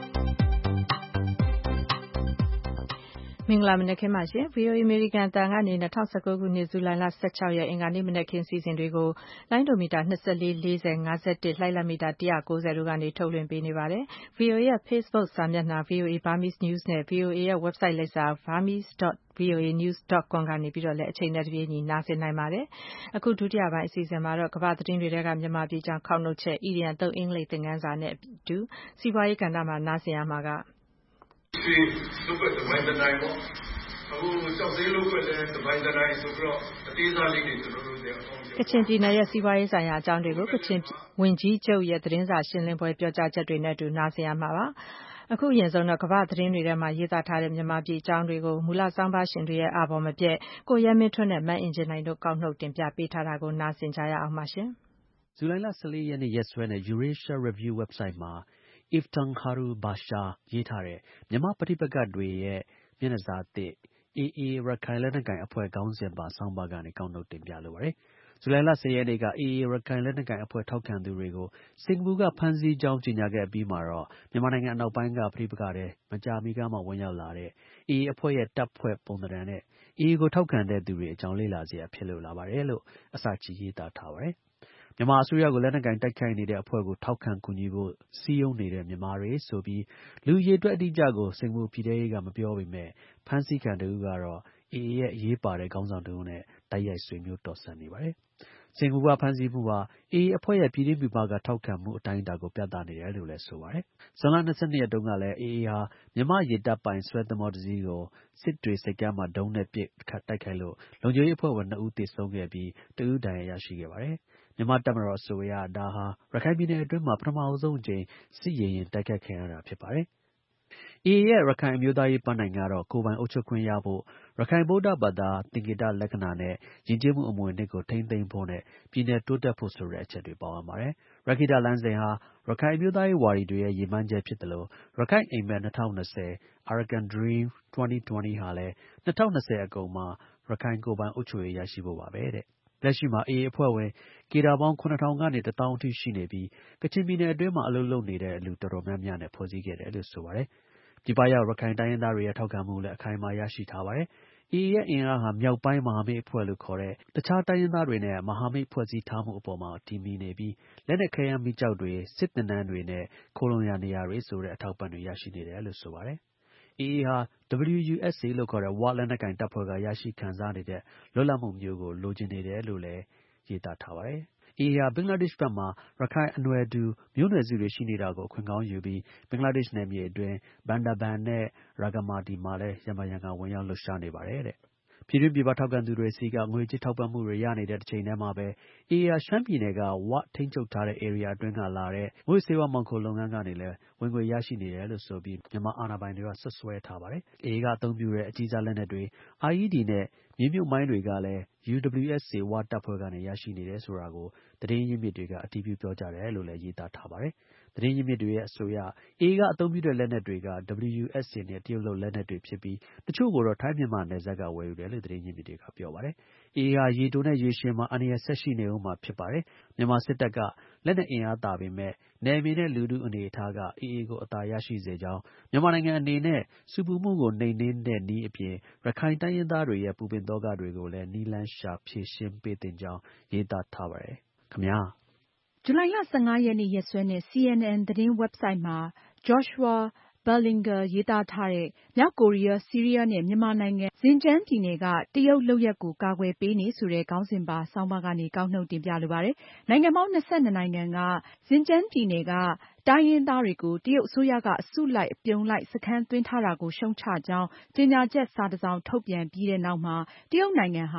မင်္ဂလာမနက်ခင်းပါရှင် ဗီအိုအေ အမေရိကန်အသံကနေ၂၀၁၉ခုနှစ်ဇူလိုင်လ၁၆ရက်အင်္ဂါနေ့မနက်ခင်းစီစဉ်တွေကိုလိုင်းဒိုမီတာ၂၄ ၄၀ ၅၁ လှိုင်းလက်မီတာ၁၉၀တို့ကနေထုတ်လွှင့်ပေးနေပါတယ်။ ဗီအိုအေရဲ့ Facebook စာမျက်နှာ ဗီအိုအေ Burmese News နဲ့ ဗီအိုအေရဲ့ website လိပ်စာ burmese dot v o a news dot com ကနေပြီးတော့လည်းအချိန်နဲ့တပြေးညီနားဆင်နိုင်ပါတယ်။အခုဒုတိယပိုင်းအစီအစဉ်မှာတော့ကမ္ဘာသတင်းတွေထဲကမြန်မာပြည်ကြောင်းခေါက်နှုတ်ချက်အီဒီယံသုံးအင်္ဂလိပ်သင်ခန်းစာနဲ့အတူစီးပွားရေးကဏ္ဍမှာနားဆင်ရမှာကဒီလုပ်တဲ့ဝိုင်းတိုင်းပေါ့အခုကြောက်သေးလို့ပဲတဲ့ဒီဘိုင်းတိုင်းဆိုတော့အသေးစားလေးတွေကျွန်တော်တို့လည်းကချင်ပြည်နယ်ရဲ့စီးပွားရေးဆိုင်ရာအကြောင်းတွေကိုကချင်ဝန်ကြီးချုပ်ရဲ့သတင်းစာရှင်းလင်းပွဲပြောကြားချက်တွေနဲ့အတူနားဆင်ရမှာပါ။အခုအရင်ဆုံးတော့ကမ္ဘာသတင်းတွေထဲမှာရေးသားထားတဲ့မြန်မာပြည်အကြောင်းတွေကိုမူလစောင်းပါရှင်တွေရဲ့အာဘော်မပြတ်ကိုရဲမင်းထွန်းနဲ့မတ်အင်ဂျင်နိုင်တို့ကောက်နှုတ်တင်ပြပေးထားတာကိုနားဆင်ကြရအောင်ပါရှင်။ဇူလိုင်လ၁၄ရက်နေ့ရက်စွဲနဲ့ Eurasia Review website မှာ Iftung Haru Basha ရေးထားတဲ့မြန်မာပဋိပက္ခတွေရဲ့မျက်နှာစာသစ် အေးအေး ရခိုင်လက်နက်ကိုင်အဖွဲ့ခေါင်းစဉ်ပါဆောင်းပါးကနေကောက်နှုတ်တင်ပြလိုပါတယ်။ဇူလိုင်လ၁၀ရက်နေ့က အေးအေး ရခိုင်လက်နက်ကိုင်အဖွဲ့ထောက်ခံသူတွေကိုစင်ကာပူကဖမ်းဆီးကြောင်းကြေညာခဲ့အပြီးမှာတော့မြန်မာနိုင်ငံအနောက်ပိုင်းကပဋိပက္ခတွေမကြာမီကမှဝင်ရောက်လာတဲ့အေးအေးအဖွဲ့ရဲ့တပ်ဖွဲ့ပုံသဏ္ဍာန်နဲ့အေးအေးကိုထောက်ခံတဲ့သူတွေအကြောင်းလေ့လာစရာဖြစ်လို့လာပါတယ်လို့အစချီရေးသားထားပါတယ်။မြန်မာအစိုးရကိုလက်နက်ကိုင်တိုက်ခိုက်နေတဲ့အဖွဲ့ကိုထောက်ခံကူညီဖို့စည်းရုံးနေတဲ့မြန်မာတွေဆိုပြီးလူအရေအတွက်အတိအကျကိုစင်ကာပူပြည်ထဲရေးကမပြောပေမဲ့ဖမ်းဆီးခံတဦးကတော့အေးအေးရဲ့အရေးပါတဲ့ခေါင်းဆောင်တဦးနဲ့တိုက်ရိုက်ဆွေမျိုးတော်စပ်နေပါတယ်။စင်ကာပူကဖမ်းဆီးမှုဟာအေးအေးအဖွဲ့ရဲ့ပြည်တွင်းပြည်ပကထောက်ခံမှုအတိုင်းအတာကိုပြသနေတယ်လို့လည်းဆိုပါတယ်။ဇွန်လ၂၂ရက်တုန်းကလည်းအေးအေးဟာမြန်မာရေတပ်ပိုင်ဆွဲသင်္ဘောတစ်စီးကိုစစ်တွေဆိပ်ကမ်းမှာဒုံးနဲ့ပစ်ခတ်တိုက်ခိုက်လို့လုံခြုံရေးအဖွဲ့ဝင်နှစ်ဦးသေဆုံးခဲ့ပြီးတဦးဒဏ်ရာရရှိခဲ့ပါတယ်။မြန်မာတပ်မတော်အဆိုအရဒါဟာရခိုင်ပြည်နယ်အတွင်းမှာပထမဆုံးအကြိမ်စစ်ရေယာဉ်တိုက်ခိုက်ခံရတာဖြစ်ပါတယ်။အေးအေးရဲ့ရခိုင်အမျိုးသားရေးပန်းတိုင်ကတော့ကိုယ်ပိုင်အုပ်ချုပ်ခွင့်ရဖို့ရခိုင်ဗုဒ္ဓဘာသာသင်္ကေတလက္ခဏာနဲ့ယဉ်ကျေးမှုအမွေအနှစ်ကိုထိန်းသိမ်းဖို့နဲ့ပြည်နယ်တိုးတက်ဖို့ဆိုတဲ့အချက်တွေပါဝင်ပါတယ်။ရက္ခိတလမ်းစဉ်ဟာရခိုင်အမျိုးသားရေးဝါဒီတွေရဲ့ရည်မှန်းချက်ဖြစ်တယ်လို့ရခိုင်အိမ်မက်၂၀၂၀ Arakan Dream ၂၀၂၀ဟာလည်း၂၀၂၀အကုန်မှာရခိုင်ကိုယ်ပိုင်အုပ်ချုပ်ရေးရရှိဖို့ပါပဲတဲ့။လက်ရှိမှာအေးအေးအဖွဲ့ဝင်ကေဒါပေါင်း၇ထောင်ကနေတစ်သောင်းအထိရှိနေပြီးကချင်ပြည်နယ်အတွင်းမှာအလုပ်လုပ်နေတဲ့လူတော်တော်များများနဲ့ဖွဲ့စည်းခဲ့တယ်လို့ဆိုပါတယ်။ပြည်ပရောက်ရခိုင်တိုင်းရင်းသားတွေရဲ့ထောက်ခံမှုလည်းအခိုင်အမာရရှိထားပါတယ်။အေးအေးရဲ့အင်အားဟာမြောက်ပိုင်းမဟာမိတ်အဖွဲ့လို့ခေါ်တဲ့တခြားတိုင်းရင်းသားတွေနဲ့မဟာမိတ်ဖွဲ့စည်းထားမှုအပေါ်မှာတည်မြဲနေပြီးလက်နက်ခဲယမ်းမီးကျောက်တွေစစ်သင်တန်းတွေနဲ့ခိုလုံရာနေရာတွေဆိုတဲ့အထောက်ပံ့တွေရရှိနေတယ်လို့ဆိုပါတယ်။အေးအေးဟာ ဒဗလျူ ယူ အက်စ် အေ လို့ခေါ်တဲ့ဝလက်နက်ကိုင်တပ်ဖွဲ့ကရရှိခံစားနေတဲ့လွတ်လပ်မှုမျိုးကိုလိုချင်နေတယ်လို့လည်းရေးသားထားပါတယ်။ အေးအေးဟာဘင်္ဂလားဒေ့ရှ်ဘက်မှာရခိုင်အနွယ်တူမျိုးနွယ်စုတွေရှိနေတာကိုအခွင့်ကောင်းယူပြီးဘင်္ဂလားဒေ့ရှ်နယ်မြေအတွင်းဘန်ဒါဘန်နဲ့ရာဂမာတီမှာလည်းရံဖန်ရံခါဝင်ရောက်လှုပ်ရှားနေပါတယ်တဲ့။ပြည်တွင်းပြည်ပထောက်ခံသူတွေဆီကငွေကြေးထောက်ပံ့မှုတွေရနေတဲ့တစ်ချိန်တည်းမှာပဲအေးအေးဟာရှမ်းပြည်နယ်ကဝထိန်းချုပ်ထားတဲ့ဧရိယာအတွင်းကလာတဲ့မူးယစ်ဆေးဝါးမှောင်ခိုလုပ်ငန်းကနေလည်းဝင်ငွေရရှိနေတယ်လို့ဆိုပြီးမြန်မာအာဏာပိုင်တွေကစွပ်စွဲထားပါတယ်။အေးအေးကအသုံးပြုတဲ့အကြီးစားလက်နက်တွေ အိုင် အီး ဒီ နဲ့မြေမြုပ်မိုင်းတွေကလည်း ယူ ဒဗလျူ အက်စ် အေ ဝတပ်ဖွဲ့ကနေရရှိနေတယ်ဆိုတာကိုသတင်းရင်းမြစ်တွေကအတည်ပြုပြောကြားတယ်လို့လည်းရေးသားထားပါတယ်။သတင်းရင်းမြစ်တွေရဲ့အဆိုအရအေးအေးကအသုံးပြုတဲ့လက်နက်တွေက ဒဗလျူ အက်စ် အေ နဲ့တရုတ်လုပ်လက်နက်တွေဖြစ်ပြီးတချို့ကိုတော့ထိုင်းမြန်မာနယ်စပ်ကဝယ်ယူတယ်လို့သတင်းရင်းမြစ်တွေကပြောပါတယ်။အေးအေးဟာရေတိုနဲ့ရေရှည်မှာအန္တရာယ်ဆက်ရှိနေဦးမှာဖြစ်ပါတယ်။မြန်မာစစ်တပ်ကလက်နက်အင်အားသာပေမဲ့နယ်မြေနဲ့လူထုအနေအထားကအေးအေးကိုအသာရရှိစေကြောင်းမြန်မာနိုင်ငံအနေနဲ့ဆူပူမှုကိုနှိမ်နင်းတဲ့နည်းအပြင်ရခိုင်တိုင်းရင်းသားတွေရဲ့ပူပင်သောကတွေကိုလည်းနည်းလမ်းရှာဖြေရှင်းပေးသင့်ကြောင်းရေးသားထားပါတယ်ခင်ဗျာ။ဇူလိုင်လ၁၅ရက်နေ့ရက်စွဲနဲ့ စီ အန် အန် သတင်းဝက်ဘ်ဆိုက်မှာ Joshua Berlinger ရေးသားထားတဲ့မြောက်ကိုရီးယား၊ဆီးရီးယားနဲ့မြန်မာနိုင်ငံ Xinjiang ပြည်နယ်ကတရုတ်လုပ်ရပ်ကိုကာကွယ်ပေးနေဆိုတဲ့ခေါင်းစဉ်ပါဆောင်းပါးကနေကောက်နှုတ်တင်ပြလိုပါတယ်။နိုင်ငံပေါင်း၂၂နိုင်ငံက Xinjiang ပြည်နယ်ကတိုင်းရင်းသားတွေကိုတရုတ်အစိုးရကအစုလိုက်အပြုံလိုက်စခန်းသွင်းထားတာကိုရှုတ်ချကြောင်းကြေညာချက်စာတစ်စောင်ထုတ်ပြန်ပြီးတဲ့နောက်မှာတရုတ်နိုင်ငံဟာလူ့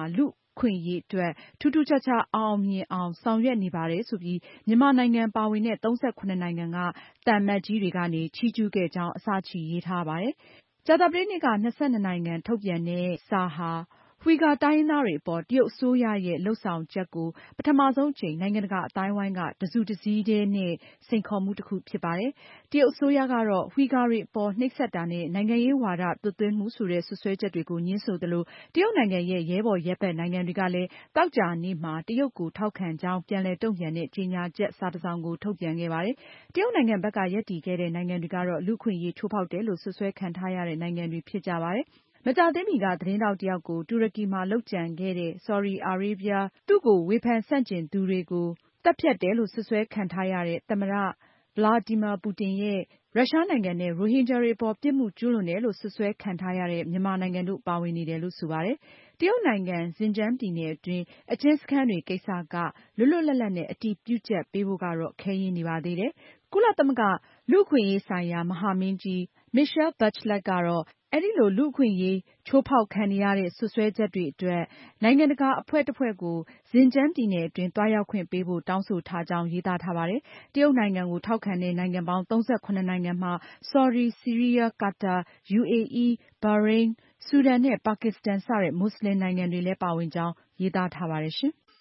ခွင့်ရေးအတွက်ထူးထူးခြားခြားအောင်မြင်အောင်ဆောင်ရွက်နေပါတယ်ဆိုပြီးမြန်မာနိုင်ငံပါဝင်တဲ့သုံးဆယ့်ခုနှစ်နိုင်ငံကသံအမတ်ကြီးတွေကနေချီးကျူးခဲ့ကြောင်းအစချီရေးထားပါတယ်။ကြာသပတေးနေ့က၂၂နိုင်ငံထုတ်ပြန်တဲ့စာဟာUyghur တိုင်းရင်းသားတွေအပေါ်တရုတ်အစိုးရရဲ့လုပ်ဆောင်ချက်ကိုပထမဆုံးအကြိမ်နိုင်ငံတကာအသိုင်းအဝိုင်းကတစုတစည်းတည်းနဲ့စိန်ခေါ်မှုတစ်ခုဖြစ်ပါတယ်။တရုတ်အစိုးရကတော့Uyghur တွေအပေါ်နှိပ်စက်တာနဲ့နိုင်ငံရေးဝါဒသွတ်သွင်းမှုဆိုတဲ့စွပ်စွဲချက်တွေကိုငြင်းဆိုသလိုတရုတ်နိုင်ငံရဲ့ရဲဘော်ရဲဘက်နိုင်ငံတွေကလည်းသောကြာနေ့မှာတရုတ်ကိုထောက်ခံကြောင်းပြန်လည်တုံ့ပြန်တဲ့ကြေညာချက်စာတစ်စောင်ကိုထုတ်ပြန်ခဲ့ပါတယ်။တရုတ်နိုင်ငံဘက်ကရပ်တည်ခဲ့တဲ့နိုင်ငံတွေကတော့လူ့အခွင့်အရေးချိုးဖောက်တယ်လို့စွပ်စွဲခံထားရတဲ့နိုင်ငံတွေဖြစ်ကြပါတယ်။မကြာသေးမီကသတင်းထောက်တယောက်ကိုတူရကီမှာလုပ်ကြံခဲ့တဲ့ Saudi Arabia သူ့ကိုဝေဖန်ဆန့်ကျင်သူတွေကိုသတ်ဖြတ်တယ်လို့စွပ်စွဲခံထားရတဲ့သမ္မတ Vladimir Putin ရဲ့ရုရှားနိုင်ငံနဲ့ရိုဟင်ဂျာတွေအပေါ်ပြစ်မှုကျူးလွန်တယ်လို့စွပ်စွဲခံထားရတဲ့မြန်မာနိုင်ငံတို့ပါဝင်နေတယ်လို့ဆိုပါတယ်။တရုတ်နိုင်ငံ Xinjiang ပြည်နယ်အတွင်းအကျဉ်းစခန်းတွေကိစ္စကလွတ်လွတ်လပ်လပ်နဲ့အတည်ပြုချက်ပေးဖို့ကတော့ခဲယဉ်းနေပါသေးတယ်။ကုလသမဂ္ဂလူ့အခွင့်အရေးဆိုင်ရာမဟာမင်းကြီး Michelle Bachelet ကတော့အဲဒီလိုလူ့အခွင့်အရေးချိုးဖောက်ခံနေရတဲ့စွပ်စွဲချက်တွေအတွက်နိုင်ငံတကာအဖွဲ့တစ်ဖွဲ့ကို Xinjiang ပြည်နယ်အတွင်းသွားရောက်ခွင့်ပေးဖို့တောင်းဆိုထားကြောင်းရေးသားထားပါတယ်။တရုတ်နိုင်ငံကိုထောက်ခံတဲ့နိုင်ငံပေါင်းသုံးဆယ့်ခုနှစ်နိုင်ငံမှာ Saudi, Syria, Qatar, ယူအေအီး, Bahrain, ဆူဒန်နဲ့ပါကစ္စတန်စတဲ့မွတ်စလင်နိုင်ငံတွေလည်းပါဝင်ကြောင်းရေးသားထားပါတယ်ရှင်။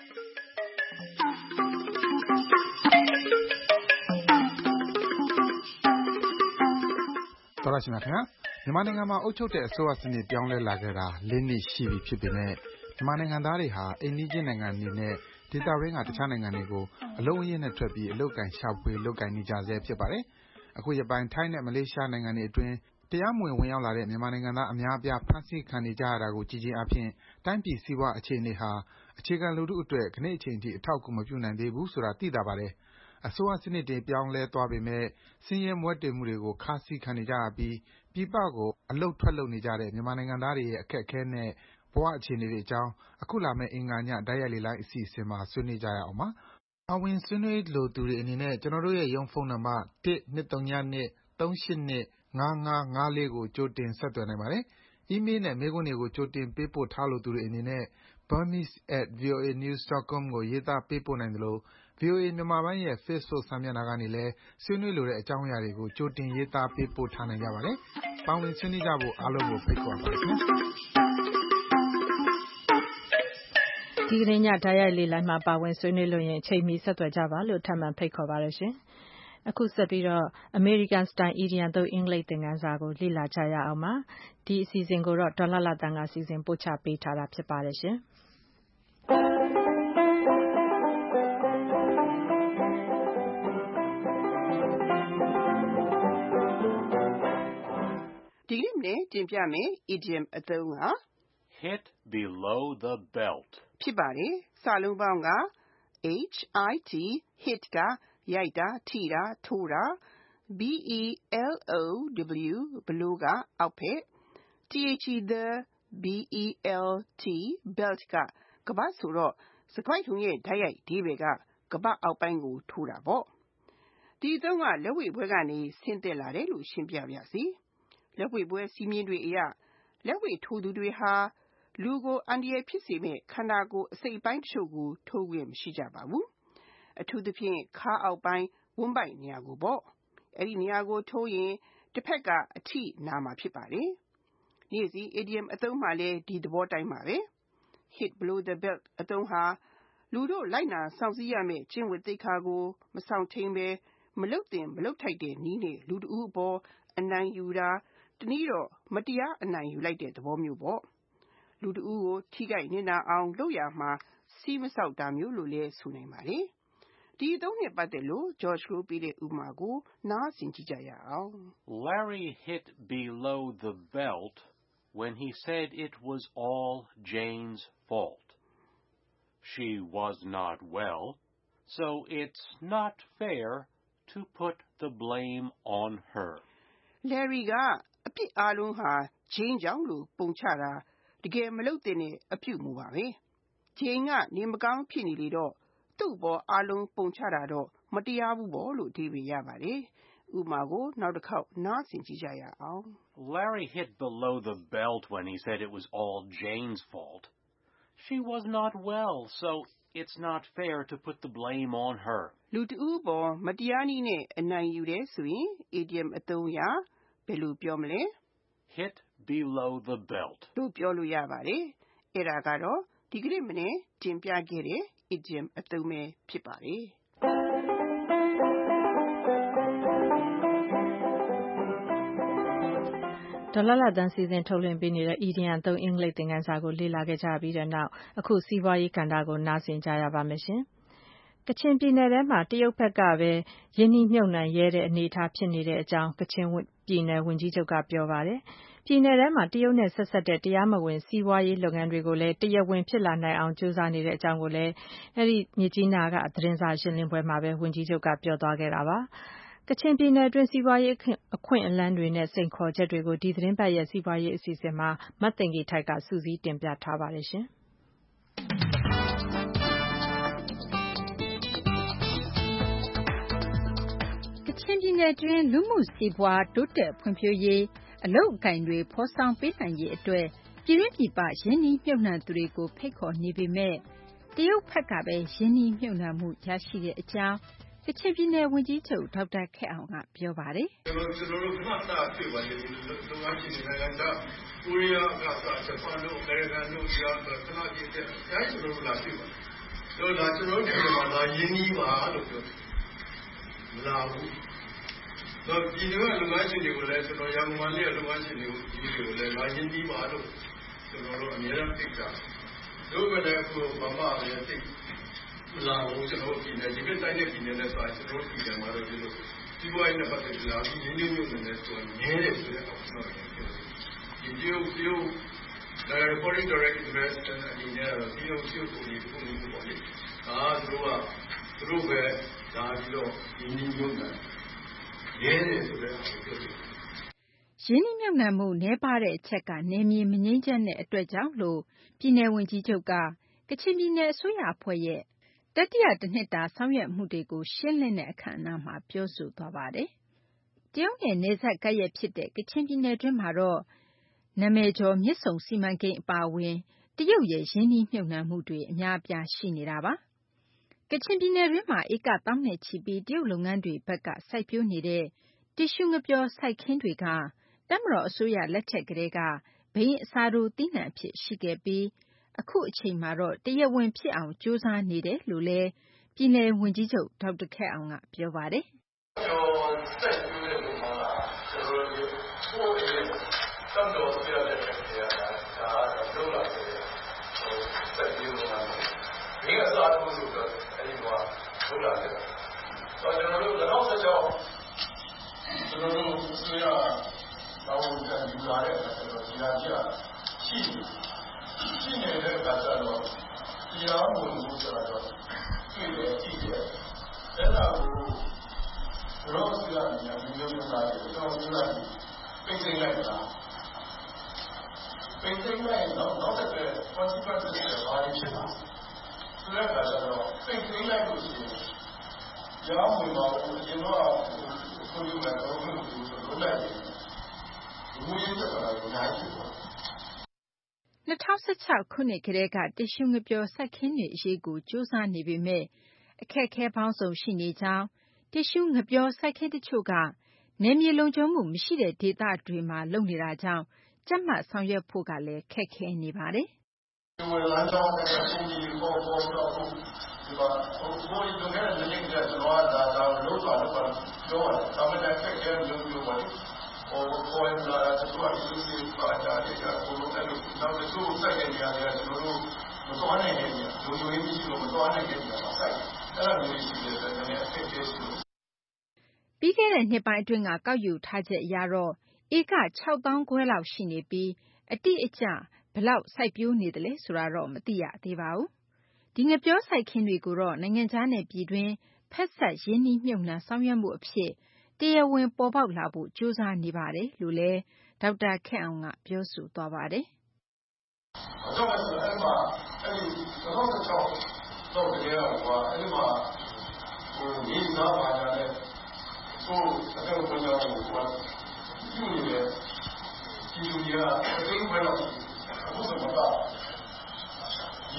တော်ရရှိမြခင်ဗျာမြန်မာနိုင်ငံမှာအုပ်ချုပ်တဲ့အစိုးရစနစ်ပြောင်းလဲလာခဲ့တာလေးနှစ်ရှိပြီဖြစ်ပေမဲ့မြန်မာနိုင်ငံသားတွေဟာအိမ်နီးချင်းနိုင်ငံတွေနဲ့ဒေသရင်းကတခြားနိုင်ငံတွေကိုအလုံးအရင်းနဲ့ထွက်ပြီးအလုပ်ကိုင်ရှာဖွေလုပ်ကိုင်နေကြဆဲဖြစ်ပါတယ်။အခုရပိုင်းထိုင်းနဲ့မလေးရှားနိုင်ငံတွေအတွင်းတရားမဝင်ဝင်ရောက်လာတဲ့မြန်မာနိုင်ငံသားအများအပြားဖမ်းဆီးခံနေကြရတာကိုကြည်ချင်းအဖြစ်တိုင်းပြည်စည်းဝါးအခြေအနေဟာအခြေခံလူထုအတွက်ခဏအချိန်ထိအထောက်အကူမပြုနိုင်သေးဘူးဆိုတာသိတာပါတယ်။အစိုးရစနစ်တွေပြောင်းလဲသွားပေမဲ့စင်းရဲမွဲတေမှုတွေကိုခါးစည်းခံနေကြရပြီးပြည်ပကိုအလုပ်ထွက်လုပ်နေကြတဲ့မြန်မာနိုင်ငံသားတွေရဲ့အခက်အခဲနဲ့ဘဝအခြေအနေတွေအကြောင်းအခုလာမယ့်အင်္ဂါညတိုက်ရိုက်လေလိုင်းအစီအစဉ်မှာဆွေးနွေးကြရအောင်ပါ။ပါဝင်ဆွေးနွေးလိုသူတွေအနေနဲ့ကျွန်တော်တို့ရဲ့ရုံးဖုန်းနံပါတ်တစ် ၂ ၃ ည ၂ သုံး ရှစ် ၂ ၅ ၅ ၅ လေးကိုကြိုတင်ဆက်သွယ်နိုင်ပါတယ်။ email နဲ့မေးခွန်းတွေကိုကြိုတင်ပေးပို့ထားလိုသူတွေအနေနဲ့ burmese at voa news dot com ကိုရေးသားပေးပို့နိုင်သလို ဗွီအိုအေမြန်မာပိုင်းရဲ့ Facebook စာမျက်နှာကနေလည်းဆွေးနွေးလိုတဲ့အကြောင်းအရာတွေကိုကြိုတင်ရေးသားပေးပို့ထားနိုင်ကြပါတယ်။ပါဝင်ဆွေးနွေးကြဖို့အားလုံးကိုဖိတ်ခေါ်ပါတယ်ခင်ဗျာ။ဒီကနေ့ညတိုက်ရိုက်လေလိုင်းမှာပါဝင်ဆွေးနွေးလို့ရင်အချိန်မီဆက်သွယ်ကြပါလို့ထပ်မံဖိတ်ခေါ်ပါတယ်ရှင်။အခုဆက်ပြီးတော့ American Style Idiom သုံးအင်္ဂလိပ်သင်ခန်းစာကိုလေ့လာကြရအောင်ပါ။ဒီအစီအစဉ်ကိုတော့ဒေါ်လာလာတန်ကစီစဉ်ပို့ချပေးထားတာဖြစ်ပါတယ်ရှင်။ဒီနေ့နဲ့တင်ပြမယ် idiom အသုံးက hit below the belt ဖြစ်ပါတယ်။စာလုံးပေါင်းက hit hit ကရိုက်တာထိတာထိုးတာ below below ကအောက်ဘက် the belt ကကပတ်ဆိုတော့စကွိုက်ထုံရဲ့ဓာတ်ရိုက်ဒီဘယ်ကကပတ်အောက်ပိုင်းကိုထိုးတာပေါ့။ဒီအသုံးကလက်ဝှေ့ဘွဲကနေဆင်းသက်လာတယ်လို့ရှင်းပြပါရစေ။လက်ဝှေ့ဘွဲစီးမြင်တွေအရလက်ဝှေ့ထိုးသူတွေဟာလူကိုအန္တရာယ်ဖြစ်စေမဲ့ခန္ဓာကိုယ်အစိတ်အပိုင်းတချို့ကိုထိုးခွင့်မရှိကြပါဘူး။အထူးသဖြင့်ခါးအောက်ပိုင်းဝမ်းဗိုက်နေရာကိုပေါ့။အဲဒီနေရာကိုထိုးရင်တစ်ဖက်ကအထိနာမှာဖြစ်ပါတယ်။နေ့စဉ် idiom အသုံးမှလည်းဒီသဘောတိုင်းပါပဲ။ hit below the belt အသုံးဟာလူတို့လိုက်နာစောင့်စည်းရမယ့်ကျင့်ဝတ်သိက္ခာကိုမဆောင်ထိန်ပဲမလုတ်တင်မလုတ်ထိုက်တဲ့နည်းနဲ့လူတဦးအပေါ်အနိုင်ယူတာတနည်းတော့မတရားအနိုင်ယူလိုက်တဲ့သဘောမျိုးပေါ့။လူတဦးကိုထိခိုက်နစ်နာအောင်လုပ်ရမှာစီးမဆောက်တာမျိုးလို့လည်းဆိုနိုင်ပါတယ်။ဒီအသုံးနဲ့ပတ်သက်လို့ George ကိုပေးတဲ့ဥပမာကိုနားဆင်ကြည့်ကြရအောင်။ Larry hit below the belt when he said it was all Jane's fault. She was not well, so it's not fair to put the blame on her. Larry ကအပြစ်အားလုံးဟာ Jane ကြောင့်လို့ပုံချတာတကယ်မလုပ်တဲ့အပြုမူပါပဲ။ Jane ကနေမကောင်းဖြစ်နေလေတော့သူ့ဘောအားလုံးပုံချတာတော့မတရားဘူးပေါ့လို့ဒီပဲရပါတယ်။ဥပမာကိုနောက်တစ်ခေါက်နားဆင်ကြည့်ကြရအောင်။ Larry hit below the belt when he said it was all Jane's fault. She was not well, so it's not fair to put the blame on her. လူတဦးပေါ်မတရားနည်းနဲ့အနိုင်ယူတယ်ဆိုရင် idiom အသုံးအရာဘယ်လိုပြောမလဲ Hit below the belt. လို့ပြောလို့ရပါတယ်။အဲ့ဒါကတော့ဒီကနေ့မနေ့တင်ပြခဲ့တဲ့ idiom အသုံးပဲဖြစ်ပါတယ်။ဒေါ်လာလာတန်းစီစဉ်ထုတ်လွှင့်ပေးနေတဲ့ Idiom အသုံးအင်္ဂလိပ်သင်ခန်းစာကိုလေ့လာခဲ့ကြပြီးတဲ့နောက်အခုစီးပွားရေးကဏ္ဍကိုနားဆင်ကြရပါမယ်ရှင်။ကချင်ပြည်နယ်ထဲမှာတရုတ်ဘက်ကပဲယင်းနှိမ့်မြုပ်နှံရဲတဲ့အနေအထားဖြစ်နေတဲ့အကြောင်းကချင်ပြည်နယ်ဝန်ကြီးချုပ်ကပြောပါတယ်။ပြည်နယ်ထဲမှာတရုတ်နဲ့ဆက်ဆက်တဲ့တရားမဝင်စီးပွားရေးလုပ်ငန်းတွေကိုလည်းတရားဝင်ဖြစ်လာနိုင်အောင်ကြိုးစားနေတဲ့အကြောင်းကိုလည်းအဲဒီမြစ်ကြီးနားကသတင်းစာရှင်းလင်းပွဲမှာပဲဝန်ကြီးချုပ်ကပြောသွားခဲ့တာပါ။ကချင်ပြည်နယ်အတွင်းစီးပွားရေးအခွင့်အလမ်းတွေနဲ့စိန်ခေါ်ချက်တွေကိုဒီသတင်းပတ်ရဲ့စီးပွားရေးအစီအစဉ်မှာမတ်သိင်္ဂီထိုက်ကစူးစီးတင်ပြထားပါတယ်ရှင်။ကချင်ပြည်နယ်တွင်လူမှုစီးပွားတိုးတက်ဖွံ့ဖြိုးရေးအလုပ်အကင်တွေဖော်ဆောင်ပေးနိုင်ရေးအတွက်ပြည်တွင်းပြည်ပရင်းနှီးမြှုပ်နှံသူတွေကိုဖိတ်ခေါ်နေပေမဲ့တရုတ်ဘက်ကပဲရင်းနှီးမြှုပ်နှံမှုရရှိတဲ့အကြောင်းကချင်ပြည်နယ်ဝန်ကြီးချုပ်ဒေါက်တာခက်အောင်ကပြောပါတယ်။ကျွန်တော်ကျွန်တော်တို့မှတ်သားတွေ့ပါလေဒီလုပ်ငန်းရှင်နိုင်ငံကကိုရီးယားကဂျပန်တို့အမေရိကန်တို့ဒီကခဏကြည့်တဲ့အဲကျွန်တော်တို့လာတွေ့ပါတော့လာကျွန်တော်တို့ဒီမှာလာရင်းနှီးပါလို့ပြောမလာဘူးတော့ဒီလိုလုပ်ငန်းရှင်တွေကိုလည်းကျွန်တော်ရန်ကုန်မှာလည်းလုပ်ငန်းရှင်တွေကိုဒီလိုလည်းလာရင်းနှီးပါလို့ကျွန်တော်တို့အများအားဖြင့်တို့ကလည်းအခုမမလည်းသိလာလို့ကျွန်တော်ပြည်နယ်ဒီကတိုင်းနဲ့ပြည်နယ်နဲ့ဆိုရင်ကျွန်တော်ပြည်နယ်မှာတော့ဒီလိုဒီဘဝနဲ့ပတ်သက်ပြီးလာပြီးရင်းနှီးမြှုပ်နှံတဲ့ဆိုနည်းတယ်ဆိုတဲ့အောက်ဆုံးဒီဒီလိုဒီလိုဒါ foreign direct investment အနေနဲ့တော့ဒီလိုရှိဖို့ဒီပုံမျိုးပေါ့လေဒါတို့ကတို့ပဲဒါပြီးတော့ရင်းနှီးမြှုပ်နှံရဲတယ်ဆိုတဲ့အောက်ဆုံးရင်းနှီးမြှုပ်နှံမှုနည်းပါးတဲ့အချက်ကနေမြေမငြိမ်းချမ်းတဲ့အတွက်ကြောင့်လို့ပြည်နယ်ဝန်ကြီးချုပ်ကကချင်ပြည်နယ်အစိုးရအဖွဲ့ရဲ့တတိယတစ်နှစ်တာဆောင်ရွက်မှုတွေကိုရှင်းလင်းတဲ့အခမ်းအနားမှာပြောဆိုသွားပါတယ်။တရုတ်နဲ့နယ်စပ်ကပ်ရက်ဖြစ်တဲ့ကချင်ပြည်နယ်တွင်းမှာတော့နာမည်ကျော်မြစ်ဆုံစီမံကိန်းအပါအဝင်တရုတ်ရဲ့ရင်းနှီးမြှုပ်နှံမှုတွေအများအပြားရှိနေတာပါ။ကချင်ပြည်နယ်တွင်းမှာဧကသောင်းနဲ့ချီပြီးတရုတ်လုပ်ငန်းတွေဘက်ကစိုက်ပျိုးနေတဲ့တီရှူးငပျောစိုက်ခင်းတွေကတပ်မတော်အစိုးရလက်ထက်ကတည်းကဘိန်းအစားထိုးသီးနှံအဖြစ်ရှိခဲ့ပြီးအခုအချိန်မှာတော့တရားဝင်ဖြစ်အောင်ကြိုးစားနေတယ်လို့လည်းပြည်နယ်ဝန်ကြီးချုပ်ဒေါက်တာခက်အောင်ကပြောပါတယ်။ကျွန်တော်စိုက်ပျိုးတဲ့ဘုံမှာကျွန်တော်တို့ပို့ပြီးတပ်တော်ဆရာတဲ့ဆရာကဒါတော့လာတယ်။စိုက်ပျိုးနေတာဘိန်းအစားထိုးဆိုတော့အဲဒီကထုတ်လာတယ်။ဆိုတော့ကျွန်တော်တို့၂၀၁၆ကျွန်တော်တို့ဆရာတော်ဝင်ယူလာတဲ့ကျွန်တော်ဒီဟာကြီးရှိတယ်ရှိနေတဲ့အခါကျတော့တရားဝင်မှုဆိုတာတော့တွေ့တယ်ကြည့်တယ်အဲ့ဒါကိုရောစရာညာမျိုးမျိုးလာတယ်ကျွန်တော်ပြောလိုက်ပိတ်သိမ်းလိုက်တာပိတ်သိမ်းလိုက်တော့နောက်တစ်ခါ consequences တွေဘာတွေဖြစ်လာဆိုတဲ့အခါကျတော့ပိတ်သိမ်းလိုက်လို့ရှိရင်တရားဝင်ပါဘူးကျွန်တော်ကကိုယ်ကလည်းတော့ဘယ်လိုလုပ်လိုက်လဲဒီမျိုးရတဲ့ဘာလို့နိုင်ဖြစ်သွား၂၀၁၆ခုနှစ်ကတည်းကတီရှူးငပျောစိုက်ခင်းတွေအရေးကိုစူးစမ်းနေပေမဲ့အခက်အခဲပေါင်းစုံရှိနေကြောင်းတီရှူးငပျောစိုက်ခင်းတချို့ကနယ်မြေလုံခြုံမှုမရှိတဲ့ဒေသတွေမှာလုပ်နေတာကြောင့်ကြပ်မတ်ဆောင်ရွက်ဖို့ကလည်းခက်ခဲနေပါတယ်။ဒီလိုလမ်းကြောင်းနဲ့အကူအညီပေါ်ပေါ်တော့ဒီမှာဘိုးကြီးတို့ကလည်းလည်းကျွန်တော်ကဒါဒါလို့တော့တော့တော့အမှန်တကယ်ခက်ခဲလို့ပြောပါလိမ့်။ဟိုပေါ်လာတဲ့သူကဒီလိုပါတာတွေကဘိုးတို့ကလည်းနောက်တစ်ခုစိုက်နေရတယ်ကျွန်တော်တို့မတော်နိုင်နေဘူးလူတွေမရှိလို့မတော်နိုင်နေတယ်စိုက်အဲ့ဒါမျိုးရှိတယ်ဆိုတော့အခက်အခဲရှိလို့ပြီးခဲ့တဲ့နှစ်ပိုင်းအတွင်းကကောက်ယူထားချက်အရတော့ဧကခြောက်သောင်းခွဲလောက်ရှိနေပြီးအတိအကျဘယ်လောက်စိုက်ပျိုးနေတယ်လဲဆိုတာတော့မသိရသေးပါဘူး။ဒီငပျောစိုက်ခင်းတွေကိုတော့နိုင်ငံခြားနဲ့ပြည်တွင်းဖက်ဆက်ရင်းနှီးမြှုပ်နှံဆောင်ရွက်မှုအဖြစ်တရားဝင်ပေါ်ပေါက်လာဖို့ကြိုးစားနေပါတယ်လို့လည်းဒေါက်တာခက်အောင်ကပြောဆိုသွားပါတယ်။ဟုတ်ကဲ့ဆိုအဲ့မှာအဲ့ဒီ၂၀၁၆တော့ကြရတော့အဲ့မှာဟိုဒီသားပါလာတဲ့ကိုအတော့ဘယ်လိုလဲဟိုယူနေတယ်ဒီလူကြီးကအသိဘယ်လိုအခုစမပါရ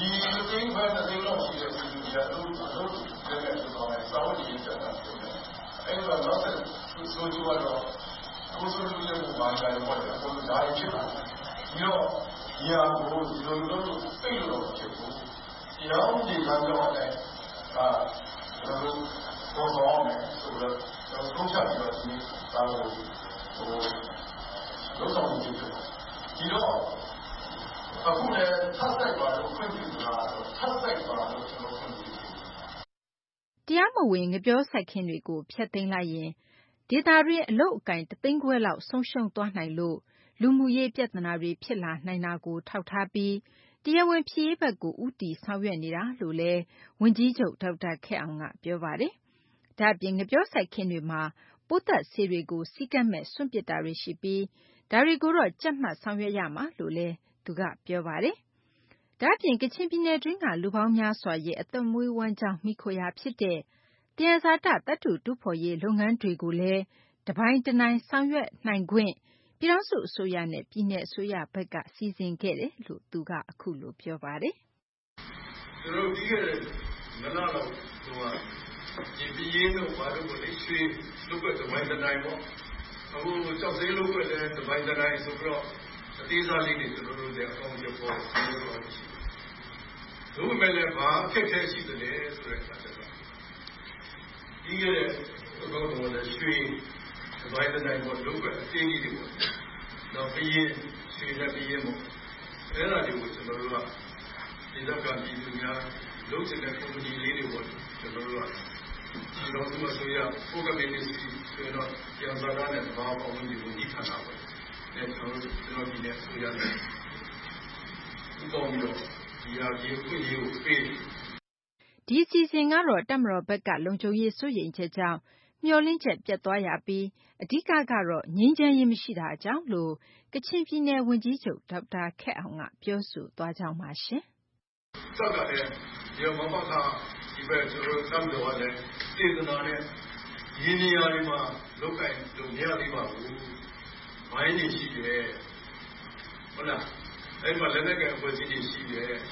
အလုပ်အလုပ်လက်မဲ့ဖြစ်သွားတယ်စာဝတ်ကြီးတက်တာဖြစ်တယ်အဲ့တော့နောက်ဆက်ဆိုကြတော့ကိုယ်ဆိုလို့လည်းဘာသာရေးပေါ်တယ်ကိုယ်ဒါဖြစ်လာတယ်ပြီးတော့ဒီဟာကိုဒီလိုလိုသိလို့ဖြစ်ဘူးဒီတော့ဒီကံတော့လည်းအာကျွန်တော်တို့ဘောဆောင်မယ်ဆိုတော့သုံးချက်ပြီးတော့ဒီဒါကိုဟိုလုံးဆောင်ကြည့်တယ်ဒီတော့အခုလည်းထပ်ဆိုင်ပါလို့ခွင့်ပြုတာထပ်ဆိုင်ပါလို့ကျွန်တော်ခွင့်ပြုတရားမဝင်ငပြောစိုက်ခင်းတွေကိုဖျက်သိမ်းလိုက်ရင်ဒေသတွင်းအလုတ်အကင်တသိန်းခွဲလောက်ဆုံးရှုံးသွားနိုင်လို့လူမှုရေးပြဿနာတွေဖြစ်လာနိုင်တာကိုထောက်ထားပြီးတရားဝင်ဖြေရေးဘက်ကိုဦးတည်ဆောင်ရွက်နေတာလို့လည်းဝန်ကြီးချုပ်ဒေါက်တာခက်အောင်ကပြောပါတယ်။ဒါ့အပြင်ငပြောစိုက်ခင်းတွေမှာပိုးသတ်ဆေးတွေကိုစီးကပ်မဲ့စွန့်ပစ်တာတွေရှိပြီးဒါတွေကိုတော့ကြက်မှတ်ဆောင်ရွက်ရမှာလို့လည်းသူကပြောပါတယ်။ဒါ့အပြင်ကချင်ပြည်နယ်တွင်းကလူပေါင်းများစွာရဲ့အသက်မွေးဝမ်းကြောင်းမိခိုရာဖြစ်တဲ့သယံဇာတသတ္တုတူးဖော်ရေးလုပ်ငန်းတွေကိုလည်းတပိုင်းတနိုင်ဆောင်ရွက်နိုင်ခွင့်ပြည်ထောင်စုအစိုးရနဲ့ပြည်내အစိုးရဘက်ကစီစဉ်ခဲ့တယ်လို့သူကအခုလိုပြောပါတယ်။ကျွန်တော်ပြီးခဲ့တဲ့နလလောက်ဟိုကဒီပြည်ရင်းတို့ဘာလို့ကိုလေးရွှေလုပ်ွက်တပိုင်းတနိုင်ပေါ့အခုကြောက်စိမ်းလုပ်ွက်လည်းတပိုင်းတနိုင်ဆိုတော့အသေးစားလေးတွေကျွန်တော်တို့လည်းအကောင့်ရပေါ်ပြီးတော့ရှိတယ်။ဒါပေမဲ့လည်းဘာအခက်အခဲရှိတယ်လဲဆိုတဲ့အခါကျတော့ဒီကရဲ့အကောင့်တော်လည်းရွှေတပိုင်းတနိုင်ပေါ့လုပ်ွက်အသေးကြီးတွေပေါ့တော့ပြည်ရင်းရွှေလည်းပြည်ရင်းပေါ့အဲ့ဒါတွေကိုကျွန်တော်တို့ကဒီတော့ကပြည်သူများလုပ်ချင်တဲ့ company လေးတွေပေါ့ကျွန်တော်တို့ကဒီတော့သူ့အစိုးရ program ministry ဆိုတော့ပြန်စားရတဲ့ဘာအောင်ဝင်ဒီကိုဒီခါလာပေါ့အဲ့ကျွန်တော်တို့ကျွန်တော်ဒီနဲ့အစိုးရနဲ့ဥပအောင်ပြီးတော့ဒီဟာကြီးခွင့်ရေးကိုပေးဒီစီစဉ်ကတော့တက်မတော်ဘက်ကလုံခြုံရေးစိုးရိမ်ချက်ကြောင့်မျောလင်းချက်ပြတ်သွားရပြီးအဓိကကတော့ငြိမ်းချမ်းရေးမရှိတာအကြောင်းလို့ကချင်ပြည်နယ်ဝန်ကြီးချုပ်ဒေါက်တာခက်အောင်ကပြောဆိုသွားကြောင်းပါရှင်။စကားလည်းဒီမမကဒီဘက်ကျွန်တော်တမ်းတော်လည်းစေတနာနဲ့ရင်းနေရာတွေမှာလောက်ကင်လို့မရသေးပါဘူး။မိုင်းနေရှိတယ်။ဟုတ်လား။အဲ့မှာလည်းလည်းကအဖွဲ့အစည်းတွေရှိတယ်။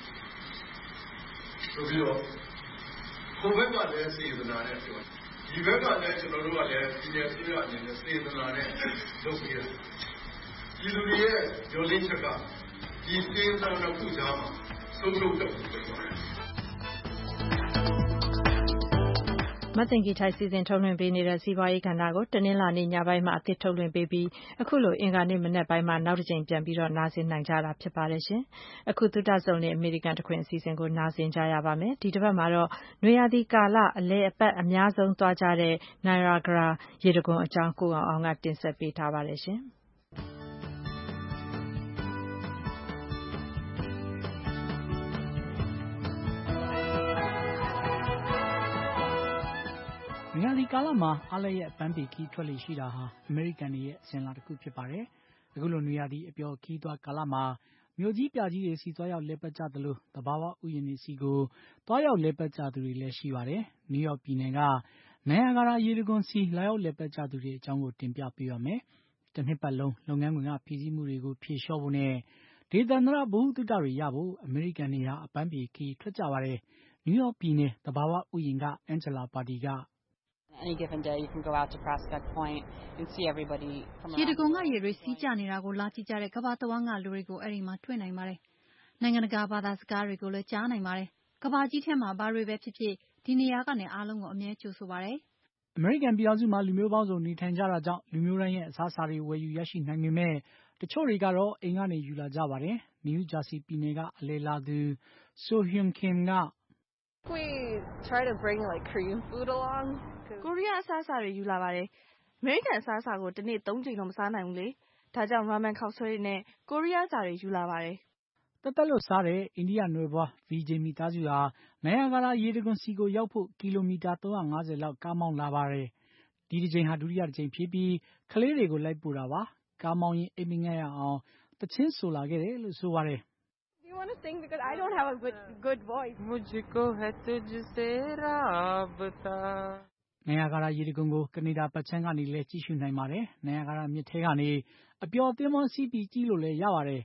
ဆိုပြီးတော့ကိုဘက်ကလည်းစေတနာနဲ့ပြောဒီဘက်ကလည်းကျွန်တော်တို့ကလည်းဒီနေ့ဆွေးရအနေနဲ့စေတနာနဲ့လုပ်ပြရတယ်။ဒီလူတွေရဲ့ညှို့လင်းချက်ကဒီစေတနာနဲ့ပူကြမှာဆုံးရှုံးတော့ဖြစ်သွားတယ်။မသိင်္ဂီထိုက်စီစဉ်ထုတ်လွှင့်ပေးနေတဲ့စီးပွားရေးကဏ္ဍကိုတနင်္လာနေ့ညပိုင်းမှာအသစ်ထုတ်လွှင့်ပေးပြီးအခုလိုအင်္ဂါနေ့မနက်ပိုင်းမှာနောက်တစ်ကြိမ်ပြန်ပြီးတော့နားဆင်နိုင်ကြတာဖြစ်ပါတယ်ရှင်။အခုသုတဆုံနဲ့အမေရိကန်တခွင်အစီအစဉ်ကိုနားဆင်ကြရပါမယ်။ဒီတစ်ပတ်မှာတော့နွေရာသီကာလအလဲအပတ်အများဆုံးသွားကြတဲ့ Niagara ရေတံခွန်အကြောင်းကိုအောင်အောင်ကတင်ဆက်ပေးထားပါတယ်ရှင်။နွေရာသီကာလမှာအားလပ်ရက်အပန်းဖြေခရီးထွက်လေ့ရှိတာဟာအမေရိကန်တွေရဲ့အစဉ်အလာတစ်ခုဖြစ်ပါတယ်။အခုလိုနွေရာသီအပျော်ခရီးသွားကာလမှာမြို့ကြီးပြကြီးတွေစီသွားရောက်လည်ပတ်ကြသလိုသဘာဝဥယျာဉ်တွေစီကိုသွားရောက်လည်ပတ်ကြသူတွေလည်းရှိပါတယ်။နယူးယောက်ပြည်နယ်ကနိုင်ယာဂရာရေတံခွန်စီလာရောက်လည်ပတ်ကြသူတွေအကြောင်းကိုတင်ပြပေးပါမယ်။တစ်နှစ်ပတ်လုံးလုပ်ငန်းခွင်ကဖြည့်ဆည်းမှုတွေကိုဖြေလျှော့ဖို့နဲ့ဒေသန္တရဘဝတုတတွေရဖို့အမေရိကန်တွေဟာအပန်းဖြေခရီးထွက်ကြပါတယ်။နယူးယောက်ပြည်နယ်သဘာဝဥယျာဉ်ကအန်ဂျလာပါတီက Any given day, you can go out to Prospect Point and see everybody from around. ရေတံခွန်ကရေတွေစီးကျနေတာကိုလာကြည့်ကြတဲ့ကမ္ဘာတဝန်းကလူတွေကိုအဲ့ဒီမှာတွေ့နိုင်ပါတယ်။နိုင်ငံတကာဘာသာစကားတွေကိုလည်းကြားနိုင်ပါတယ်။ကမ္ဘာကြီးထဲမှာဘာတွေပဲဖြစ်ဖြစ်ဒီနေရာကနေအားလုံးကိုအမြဲကြိုဆိုပါတယ်။အမေရိကန်ပြည်ထောင်စုမှာလူမျိုးပေါင်းစုံနေထိုင်ကြတာကြောင့်လူမျိုးတိုင်းရဲ့အစားအစာတွေဝယ်ယူရရှိနိုင်ပေမဲ့တချို့တွေကတော့အိမ်ကနေယူလာကြပါတယ်။နယူးဂျာစီပြည်နယ်ကအလယ်လာသူဆိုဟွန်ခင်က We try to bring like Korean food along. ကိုရီးယားအစားအစာတွေယူလာပါတယ်။အမေရိကန်အစားအစာကိုတစ်နေ့သုံးကြိမ်တော့မစားနိုင်ဘူးလေ။ဒါကြောင့်ရာမန်ခောက်ဆွဲတွေနဲ့ကိုရီးယားစာတွေယူလာပါတယ်။တက်တက်လို့စားတဲ့အိန္ဒိယနွယ်ဖွား ဗီဂျေမိသားစုဟာနိုင်ယာဂရာရေတံခွန်စီကိုရောက်ဖို့ကီလိုမီတာသုံးရာငါးဆယ်လောက်ကားမောင်းလာပါတယ်။ဒီတစ်ကြိမ်ဟာဒုတိယတစ်ကြိမ်ဖြစ်ပြီးကလေးတွေကိုလိုက်ပို့တာပါ။ကားမောင်းရင်အိမ်မငဲ့ရအောင်တချင်းဆိုလာခဲ့တယ်လို့ဆိုပါတယ် Do you want to sing because I don't have a good good voice. मुझको है तुझसे राबता နိုင်ယာဂရာရေတံခွန်ကိုကနေဒါပတ်ချမ်းကနေလည်းကြည့်ရှုနိုင်ပါတယ်။နိုင်ယာဂရာမြစ်ထဲကနေအပျော်သင်းမောစီးပြီးကြည့်လို့လည်းရပါတယ်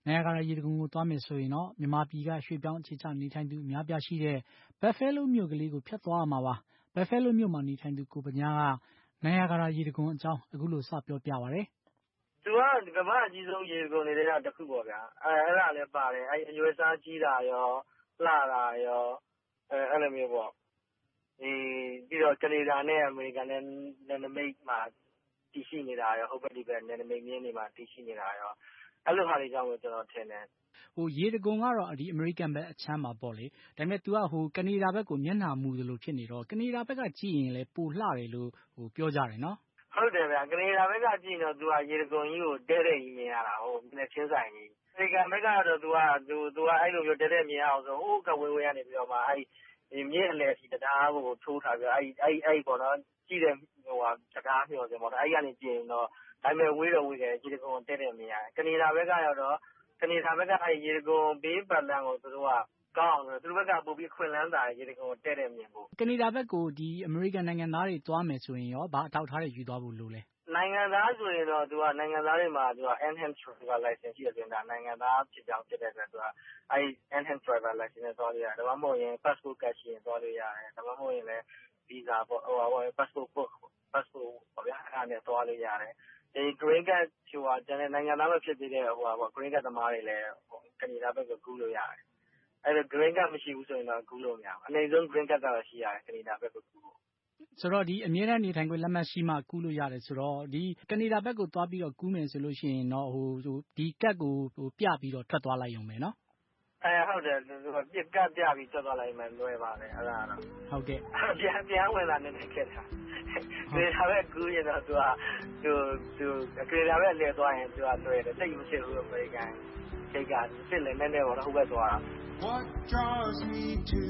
နိုင်ရာဂါရာရေတံခွန်ကိုသွားမယ်ဆိုရင်တော့မြန်မာပြည်ကရွှေ့ပြောင်းအခြေချနေထိုင်သူအများပြားရှိတဲ့ Buffalo မြို့ကလေးကိုဖြတ်သွားရမှာပါ။ Buffalo မြို့မှာနေထိုင်သူကိုဗညားကနိုင်ရာဂါရာရေတံခွန်အကြောင်းအခုလိုစပြောပြပါတယ်။သူကကမ္ဘာအကြီးဆုံးရေတံခွန်တွေကတစ်ခုပေါ့ဗျာ။အဲအဲ့ဒါလည်းပါတယ်။အဲအရွယ်စားကြီးတာရောလှတာရောအဲအဲ့လိုမျိုးပေါ့။ဒီပြီးတော့ကနေဒါနဲ့အမေရိကန်နဲ့နယ်နိမိတ်မှာတည်ရှိနေတာရောဟိုဘက်ဒီဘက်နယ်နိမိတ်မြင်းတွေမှာတည်ရှိနေတာရောအဲ့လိုဟာတွေကြောင့်ကျွန်တော်ထင်တယ်ဟိုရေတံခွန်ကတော့ဒီအမေရိကန်ဘက်အချမ်းမှာပေါ့လေဒါပေမဲ့ तू ကဟိုကနေဒါဘက်ကိုမျက်နှာမူသလိုဖြစ်နေတော့ကနေဒါဘက်ကကြည့်ရင်လည်းပိုလှတယ်လို့ဟိုပြောကြတယ်နော်ဟုတ်တယ်ဗျာကနေဒါဘက်ကကြည့်တော့ तू ကရေတံခွန်ကြီးကိုတဲတဲ့ကြီးမြင်ရတာဟိုနဲ့ချင်းဆိုင်ကြီးအမေရိကန်ဘက်ကတော့ तू က तू तू ကအဲ့လိုမျိုးတဲတဲ့မြင်ရအောင်ဆိုဟိုကဝေးဝေးကနေပြီးတော့မှအဲ့ဒီမြင့်အလယ်စီတရားကိုထိုးထားပြီးအဲ့အဲ့အဲ့ပေါ့နော်ကြည့်တဲ့ဟိုဟာတရားမျှော်စင်ပေါ့နော်အဲ့ကနေကြည့်ရင်တော့ဒါပေမဲ့ဝေးတော့ဝေးတယ်ရေတံခွန်တဲတဲ့မြင်ရတယ်ကနေဒါဘက်ကကတော့ကနေဒါဘက်ကအဲ့ရေတံခွန်ဘေးပတ်လမ်းကိုသူတို့ကကောင်းတယ်သူတို့ဘက်ကပို့ပြီးခွင်လန်းတာရေတံခွန်တဲတဲ့မြင်ဖို့ကနေဒါဘက်ကိုဒီအမေရိကန်နိုင်ငံသားတွေသွားမယ်ဆိုရင်ရောဘာအထောက်ထားတွေယူသွားဖို့လိုလဲနိုင်ငံသားဆိုရင်တော့သူကနိုင်ငံသားတွေမှာသူက enhanced driver license ရှိတယ်ဆိုတာနိုင်ငံသားဖြစ်ကြောင်းဖြစ်တဲ့အတွက်သူကအဲ့ enhanced driver license နဲ့သွားလို့ရတယ်ဒါမှမဟုတ်ရင် passport card ရှိရင်သွားလို့ရတယ်ဒါမှမဟုတ်ရင်လည်း visa ပေါ့ဟိုဟို passport book passport ပေါ့ဗျာအဲ့ဒါနဲ့သွားလို့ရတယ်ဒီ green card ဖြူဟာကျန်တဲ့နိုင်ငံသားပဲဖြစ်သေးတဲ့ဟိုဟာပေါ့ green card သမားတွေလည်းကနေဒါဘက်ကကူးလို့ရတယ်အဲ့ဒါ green card မရှိဘူးဆိုရင်တော့ကူးလို့မရဘူးအနေဆုံး green card ကတော့ရှိရတယ်ကနေဒါဘက်ကကူးဖို့ဆိုတော့ဒီအမြဲတမ်းနေထိုင်ခွင့်လက်မှတ်ရှိမှကူးလို့ရတယ်ဆိုတော့ဒီကနေဒါဘက်ကိုသွားပြီးတော့ကူးမယ်ဆိုလို့ရှိရင်တော့ဟိုဒီကတ်ကိုဟိုပြပြီးတော့ထွက်သွားလိုက်ရုံပဲနော်အဲဟုတ်တယ်သူကပြက်ကတ်ပြပြီးထွက်သွားလိုက်မှလွယ်ပါတယ်အဲ့ဒါတော့ဟုတ်ကဲ့ပြန်ပြန်ဝင်လာနေနေခဲ့တာဒီဟာပဲကူးရင်တော့သူကသူသူကနေဒါပဲလဲသွားရင်သူကလွယ်တယ်တိတ်မရှိဘူးအမေရိကန်စိတ်ကစစ်လည်းနည်းနည်းပေါ့ဟိုဘက်သွားတာ What draws me to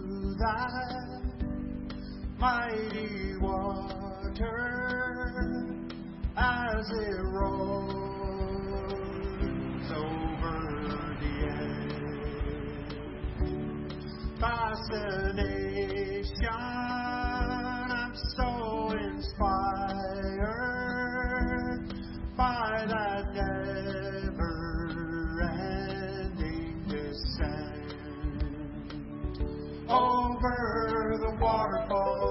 that mighty water as it rolls over the edge. Fascination, I'm so inspired by that never-ending descent over the waterfall.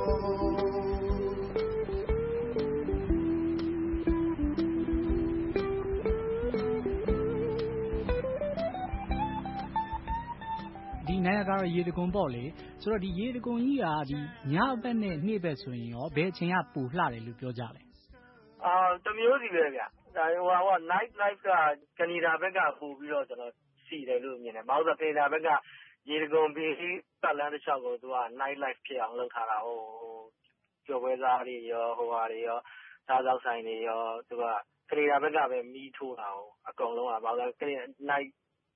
နိုင်ရာဂါရာရေတံခွန်ပေါ့လေဆိုတော့ဒီရေတံခွန်ကြီးကဒီညဘက်နဲ့နေ့ဘက်ဆိုရင်ရောဘယ်အချိန်ကပူလှတယ်လို့ပြောကြလဲအာတမျိုးစီပဲဗျဒါဟိုဟာ night life ကကနေဒါဘက်ကပူပြီးတော့ကျွန်တော်စီတယ်လို့မြင်တယ်ဘာလို့ဆိုကနေဒါဘက်ကရေတံခွန်ပြီးပတ်လန်းတစ်လျှောက်ကိုသူက night life ဖြစ်အောင်လုပ်ထားတာဟိုကျော်ပွဲစားတွေရောဟိုဟာတွေရောစားသောက်ဆိုင်တွေရောသူကကနေဒါဘက်ကပဲမီးထိုးတာဟိုအကုန်လုံးကဘာလို့လဲ night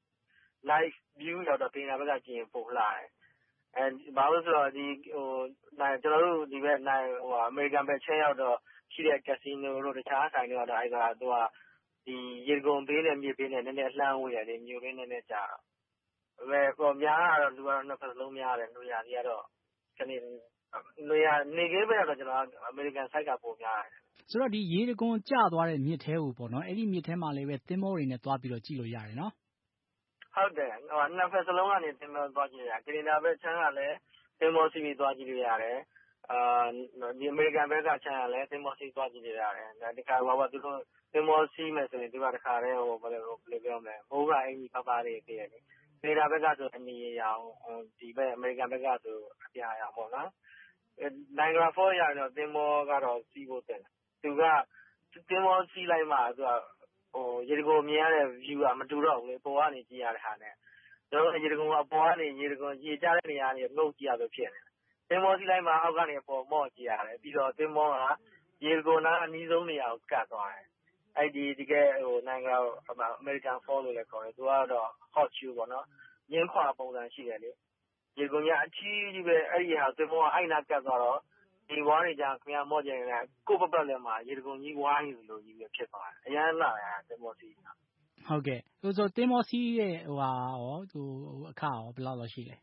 live view ရောက်တော့ကနေဒါဘက်ကကြည့်ရင်ပိုလှတယ်အဲဘာလို့ဆိုတော့ဒီဟိုနိုင်ကျွန်တော်တို့ဒီဘက်နိုင်ဟိုအမေရိကန်ဘက်ချင်းရောက်တော့ရှိတဲ့ကက်စီနိုတို့တခြားဆိုင်တွေကတော့အဲ့ဒါသူကဒီရေကုန်ပေးနဲ့မြေပေးနဲ့နည်းနည်းလှမ်းဝေးရတယ်မြို့ရင်းနည်းနည်းကြာတော့အဲပေါ်များတော့လူကတော့နှစ်ဖက်လုံးများတယ်လူရစီကတော့ကနေလူရနေကင်းပဲတော့ကျွန်တော်အမေရိကန်ဆိုင်ကပိုများတယ်ဆိုတော့ဒီရေတံခွန်ကျသွားတဲ့မြစ်ထဲကိုပေါ့နော်အဲ့ဒီမြစ်ထဲမှာလည်းပဲသင်းမောတွေနဲ့သွားပြီးတော့ကြည့်လို့ရတယ်နော်ဟုတ်တယ်ဟိုနှစ်ဖက်စလုံးကနေသင်္ဘောသွားကြည့်ရတယ်ကနေဒါဘက်ချမ်းကလည်းသင်္ဘောစီးပြီးသွားကြည့်လို့ရတယ်အာဒီအမေရိကန်ဘက်ကချမ်းကလည်းသင်္ဘောစီးသွားကြည့်လို့ရတယ်ဒါတခါဘာဘာသူတို့သင်္ဘောစီးမယ်ဆိုရင်သူကတခါတည်းဟိုဘယ်လိုဘယ်လိုပြောမလဲမိုးကအင်ကြီးပပတွေပြည့်တယ်ကနေဒါဘက်ကဆိုအနီရောင်ဒီဘက်အမေရိကန်ဘက်ကဆိုအပြာရောင်ပေါ့နော်နိုင်ဂရာဖော်ရတော့သင်္ဘောကတော့စီးဖို့တင်တယ်သူကသင်္ဘောစီးလိုက်မှသူကဟိုရေတံခွန်မြင်ရတဲ့ view ကမတူတော့ဘူးလေပေါ်ကနေကြည့်ရတဲ့ဟာနဲ့ကျွန်တော်ရေတံခွန်အပေါ်ကနေရေတံခွန်ရေကျတဲ့နေရာကနေငုတ်ကြည့်ရလို့ဖြစ်နေတယ်သင်္ဘောစီးလိုက်မှအောက်ကနေပေါ်မော့ကြည့်ရတယ်ပြီးတော့သင်္ဘောကရေတံခွန်နားအနီးဆုံးနေရာကိုကတ်သွားတယ်အဲ့ဒီဒီကဟိုနိုင်ငံကအမေရိကန်ဖော်လို့လည်းခေါ်တယ်သူကတော့ hot shoe ပေါ့နော်ညင်းခွာပုံစံရှိတယ်လေရေတံခွန်ကအချီးကြီးပဲအဲ့ဒီဟာသင်္ဘောကအဲ့နာကတ်သွားတော့ဒီဝါးတွေကြခင်ဗျာမော့ကြနေတာကိုပပတ်လည်းမှာရေတံခွန်ကြီးဝါးနေလို့ကြီးပဲဖြစ်သွားတယ်အရန်လာတယ်သင်္ဘောစီးတာဟုတ်ကဲ့ဟိုဆိုသင်္ဘောစီးရဲ့ဟိုဟာရောဟိုအခါရောဘယ်လောက်လောက်ရှိလဲ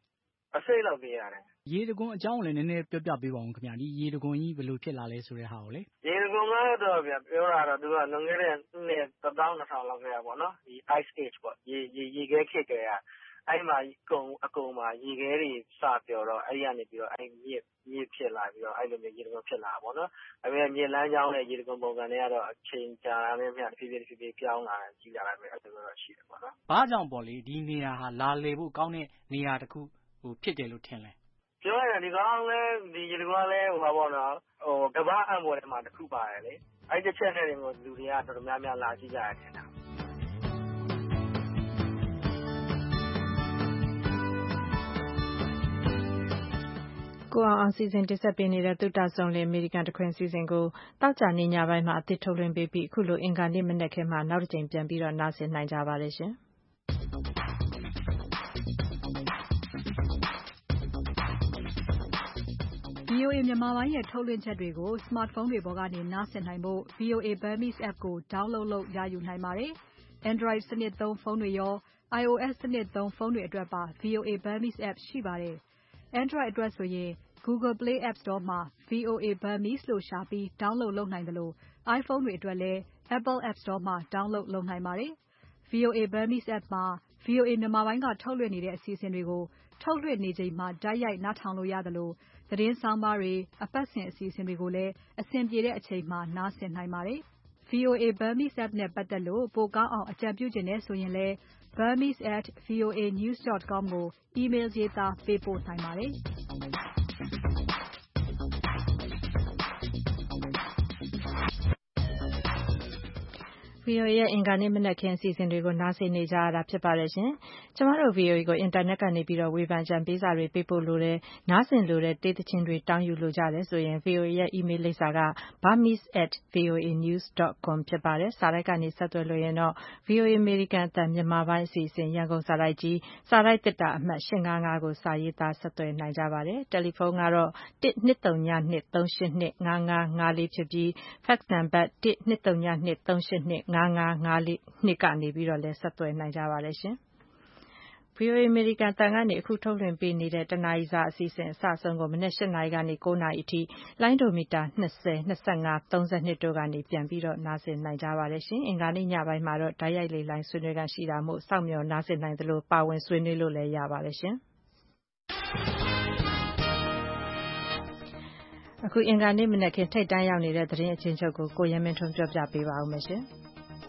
အစိတ်လောက်ပေးရတယ်။ရေတကွန်အကြောင်းလည်းနည်းနည်းပြောပြပေးပါဦးခင်ဗျာ။ဒီရေတကွန်ကြီးဘယ်လိုဖြစ်လာလဲဆိုတဲ့ဟာကိုလေ။ရေတကွန်ကတော့ဗျပြောတာတော့သူကလွန်ခဲ့တဲ့နှစ်တစ်သောင်းနှစ်ထောင်လောက်ကပေါ့နော်။ဒီ ice age ပေါ့ရေရေရေခဲခေတ်ကလေးကအဲ့မှာကုံအကုန်မှာရေခဲတွေစပြောတော့အဲ့ဒီကနေပြီးတော့အဲ့မြစ်မြစ်ဖြစ်လာပြီးတော့အဲ့လိုမျိုးရေတကွန်ဖြစ်လာပေါ့နော်။အဲ့ဒီမြစ်လမ်းကြောင်းနဲ့ရေတကွန်ပုံစံတွေကတော့အချိန်ကြာနေမြတ်ဖြည်းဖြည်းဖြည်းဖြည်းပြောင်းလာတယ်ကြီးလာတယ်ပဲအဲ့လိုတော့ရှိတယ်ပေါ့နော်။ဘာကြောင့်ပေါ့လေဒီနေရာဟာလာလေဖို့ကောင်းတဲ့နေရာတစ်ခုဟိုဖြစ်တယ်လို့ထင်လဲပြောရရင်ဒီကောင်လဲဒီရေတကွန်လဲဟိုပါပေါ့နော်ဟိုကဘာအံပေါ်ထဲမှာတစ်ခုပါတယ်လေအဲ့ဒီချက်နဲ့တွေကိုလူတွေကတော်တော်များများလာကြည့်ကြရတယ်ထင်တာကိုအောင်အောင်စီစဉ်တင်ဆက်ပေးနေတဲ့သုတဆုံးလေအမေရိကန်တခွင်စီစဉ်ကိုတောက်ကြနေညပိုင်းမှာအသစ်ထုတ်လွှင့်ပေးပြီးအခုလိုအင်္ဂါနေ့မနက်ခင်းမှာနောက်တစ်ကြိမ်ပြန်ပြီးတော့နားဆင်နိုင်ကြပါလေရှင် V O A မြန်မာပိုင်းရဲ့ထုတ်လွှင့်ချက်တွေကို smartphone တွေပေါ်ကနေနားဆင်နိုင်ဖို့ V O A Burmese app ကို download လုပ်ရယူနိုင်ပါတယ်။ Android စနစ်သုံးဖုန်းတွေရော iOS စနစ်သုံးဖုန်းတွေအတွက်ပါ V O A Burmese app ရှိပါတယ်။ Android အတွက်ဆိုရင် Google Play App Store မှာ V O A Burmese လို့ရှာပြီး download လုပ်နိုင်သလို iPhone တွေအတွက်လည်း Apple App Store မှာ download လုပ်နိုင်ပါတယ်။ V O A Burmese app မှာ V O A မြန်မာပိုင်းကထုတ်လွှင့်နေတဲ့အစီအစဉ်တွေကိုထုတ်လွှင့်နေချိန်မှာတိုက်ရိုက်နားထောင်လို့ရသလိုသတင်းဆောင်းပါးတွေအပတ်စဉ်အစီအစဉ်တွေကိုလည်းအဆင်ပြေတဲ့အချိန်မှာနားဆင်နိုင်ပါတယ်။ V O A Burmese app နဲ့ပတ်သက်လို့ပိုကောင်းအောင်အကြံပြုချင်တယ်ဆိုရင်လည်း burmese at voa news dot com ကို email ရေးသားပေးပို့နိုင်ပါတယ်။ V O A ရဲ့အင်္ဂါနေ့မနက်ခင်းအစီအစဉ်တွေကိုနားဆင်နေကြရတာဖြစ်ပါတယ်ရှင်။ကျမတို့ V O A ကိုအင်တာနက်ကနေပြီးတော့ဝေဖန်ကြံပေးစာတွေပေးပို့လို့တယ်။နားဆင်လို့တဲ့တေးသချင်းတွေတောင်းယူလို့ကြတယ်ဆိုရင် V O A ရဲ့ email လိပ်စာက burmese at voa news dot com ဖြစ်ပါတယ်။စာတိုက်ကနေဆက်သွယ်လို့ရင်တော့ V O A American အသံမြန်မာပိုင်းအစီအစဉ်ရန်ကုန်စာတိုက်ကြီးစာတိုက်တစ်တာအမှတ်၈၅၅ကိုစာရေးသားဆက်သွယ်နိုင်ကြပါတယ်။တယ်လီဖုန်းကတော့ one two three zero two three eight two five five fourဖြစ်ပြီး fax နံပါတ် one two three zero two three eight two five five fourကနေပြီးတော့လည်းဆက်သွယ်နိုင်ကြပါတယ်ရှင်။ V O A American အသံကနေအခုထုတ်လွှင့်ပေးနေတဲ့တနာရီစာအစီအစဉ်အစအဆုံးကိုမနက်၈နာရီကနေ၉နာရီအထိလိုင်းဒိုမီတာ၂၀ ၂၅ ၃၂တို့ကနေပြန်ပြီးတော့နားဆင်နိုင်ကြပါတယ်ရှင်။အင်္ဂါနေ့ညပိုင်းမှာတော့ဓာတ်ရိုက်လေလိုင်းဆွေးနွေးခန်းရှိတာမို့စောင့်မျှော်နားဆင်နိုင်သလိုပါဝင်ဆွေးနွေးလို့လည်းရပါတယ်ရှင်။အခုအင်္ဂါနေ့မနက်ခင်းထိပ်တန်းရောက်နေတဲ့သတင်းအချင်းချုပ်ကိုကိုရဲမင်းထွန်းပြောပြပေးပါဦးမယ်ရှင်။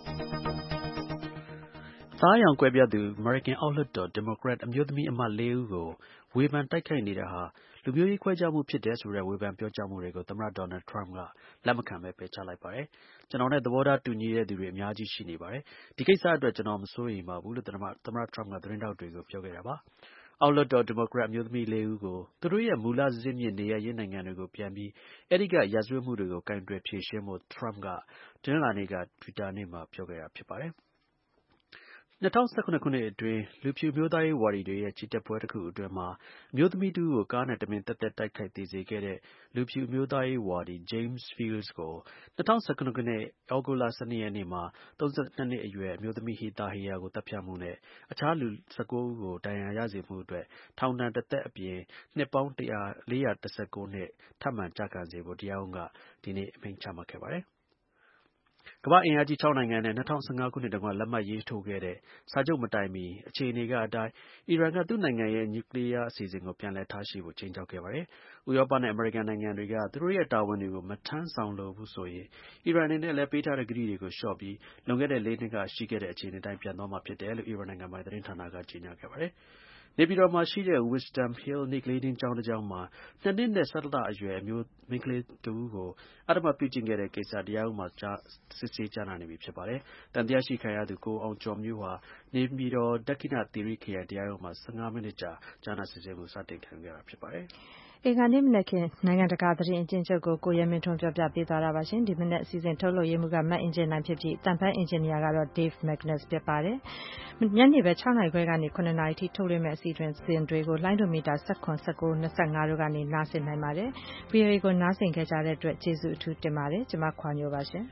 သားရောင်ကွဲပြားသူ American အောက်လွှတ်တော် Democrat အမျိုးသမီးအမတ်လေးဦးကိုဝေဖန်တိုက်ခိုက်နေတာဟာလူမျိုးရေးခွဲခြားမှုဖြစ်တယ်ဆိုတဲ့ဝေဖန်ပြောကြားမှုတွေကိုသမ္မတ Donald Trump ကလက်မခံဘဲပယ်ချလိုက်ပါတယ်။ကျွန်တော်နဲ့သဘောထားတူညီတဲ့သူတွေအများကြီးရှိနေပါတယ်။ဒီကိစ္စအတွက်ကျွန်တော်မစိုးရိမ်ပါဘူးလို့သမ္မတ Trump ကသတင်းထောက်တွေကိုပြောခဲ့တာပါ။အောက်လွှတ်တော် Democrat အမျိုးသမီးလေးဦးကိုသူတို့ရဲ့မူလဇစ်မြစ်နေရပ်ရင်းနိုင်ငံတွေကိုပြန်ပြီးအဲဒီကရာဇဝတ်မှုတွေကိုကင်တွယ်ဖြေရှင်းဖို့ Trump ကတနင်္လာနေ့က Twitter နေ့မှာပြောခဲ့တာဖြစ်ပါတယ်။၂၀၁၇ခုနှစ်အတွင်းလူဖြူအမျိုးသားရေးဝါဒီတွေရဲ့ချီတက်ပွဲတစ်ခုအတွင်းမှာအမျိုးသမီးတစ်ဦးကိုကားနဲ့တမင်သက်သက်တိုက်ခိုက်သေစေခဲ့တဲ့လူဖြူအမျိုးသားရေးဝါဒီ James Fields ကို၂၀၁၇ခုနှစ်သြဂုတ်လ၁၂ရက်နေ့မှာ၃၂နှစ်အရွယ်အမျိုးသမီး Heather Heyer ကိုသတ်ဖြတ်မှုနဲ့အခြားလူ၁၉ဦးကိုဒဏ်ရာရစေမှုအတွက်ထောင်ဒဏ်တစ်သက်အပြင်နှစ်ပေါင်း၄၁၉နှစ်ထပ်မံကျခံစေဖို့တရားရုံးကဒီနေ့အမိန့်ချမှတ်ခဲ့ပါတယ်။ကမ္ဘာ့အင်အားကြီး၆နိုင်ငံနဲ့၂၀၁၅ခုနှစ်တုန်းကလက်မှတ်ရေးထိုးခဲ့တဲ့စာချုပ်မတိုင်မီအခြေအနေကအတိုင်းအီရန်ကသူ့နိုင်ငံရဲ့နျူကလ িয়ারအစီအစဉ်ကိုပြန်လည်ထားရှိဖို့ခြိမ်းခြောက်ခဲ့ပါတယ်။ဥရောပနဲ့အမေရိကန်နိုင်ငံတွေကသူတို့ရဲ့တာဝန်တွေကိုမထမ်းဆောင်လိုဘူးဆိုရင်အီရန်အနေနဲ့လည်းပေးထားတဲ့ကတိတွေကိုလျှော့ပြီးလွန်ခဲ့တဲ့လေးနှစ်ကရှိခဲ့တဲ့အခြေအနေတိုင်းပြန်သွားမှာဖြစ်တယ်လို့အီရန်နိုင်ငံပိုင်သတင်းဌာနကကြေညာခဲ့ပါတယ်။နေပြည်တော်မှာရှိတဲ့ Wisdom Hill နေ့ကလေးထိန်းကျောင်းတစ်ကျောင်းမှာနှစ်နှစ်နဲ့ဆယ့်တလအရွယ်အမျိုးမိန်းကလေးတစ်ဦးကိုအဓမ္မပြုကျင့်ခဲ့တဲ့ကိစ္စတရားရုံးမှာစစ်ဆေးကြားနာနေပြီဖြစ်ပါတယ်။သံသယရှိခံရသူကိုအောင်ကျော်မျိုးဟာနေပြည်တော်ဒက္ခိဏသီရိခရိုင်တရားရုံးမှာ၁၅မိနစ်ကြာကြားနာစစ်ဆေးမှုစတင်ခံခဲ့တာဖြစ်ပါတယ်။အင်္ဂါနေ့မနက်ခင်းနိုင်ငံတကာသတင်းအကျဉ်းချုပ်ကိုကိုရဲမင်းထွန်းပြောပြပေးသွားတာပါရှင်ဒီမနက်အစီအစဉ်ထုတ်လုပ်ရေးမှုကမတ်အင်ဂျင်နိုင်ဖြစ်ပြီးတန်ဖန်အင်ဂျင်နီယာကတော့ Dave Magnus ဖြစ်ပါတယ်ညနေပဲ၆နာရီခွဲကနေ၇နာရီထိထုတ်လွှင့်မဲ့အစီအစဉ်တွေကိုလိုင်းဒိုမီတာ၁၇ ၁၉ ၂၅တို့ကနေနားဆင်နိုင်ပါတယ် V O A ကိုနားဆင်ခဲ့ကြတဲ့အတွက်ကျေးဇူးအထူးတင်ပါတယ်ကျွန်မခွာညိုပါရှင်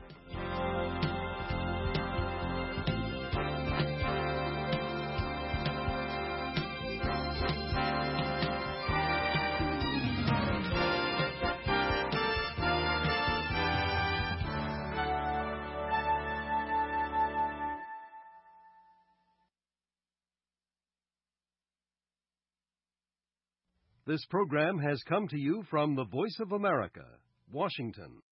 This program has come to you from the Voice of America, Washington.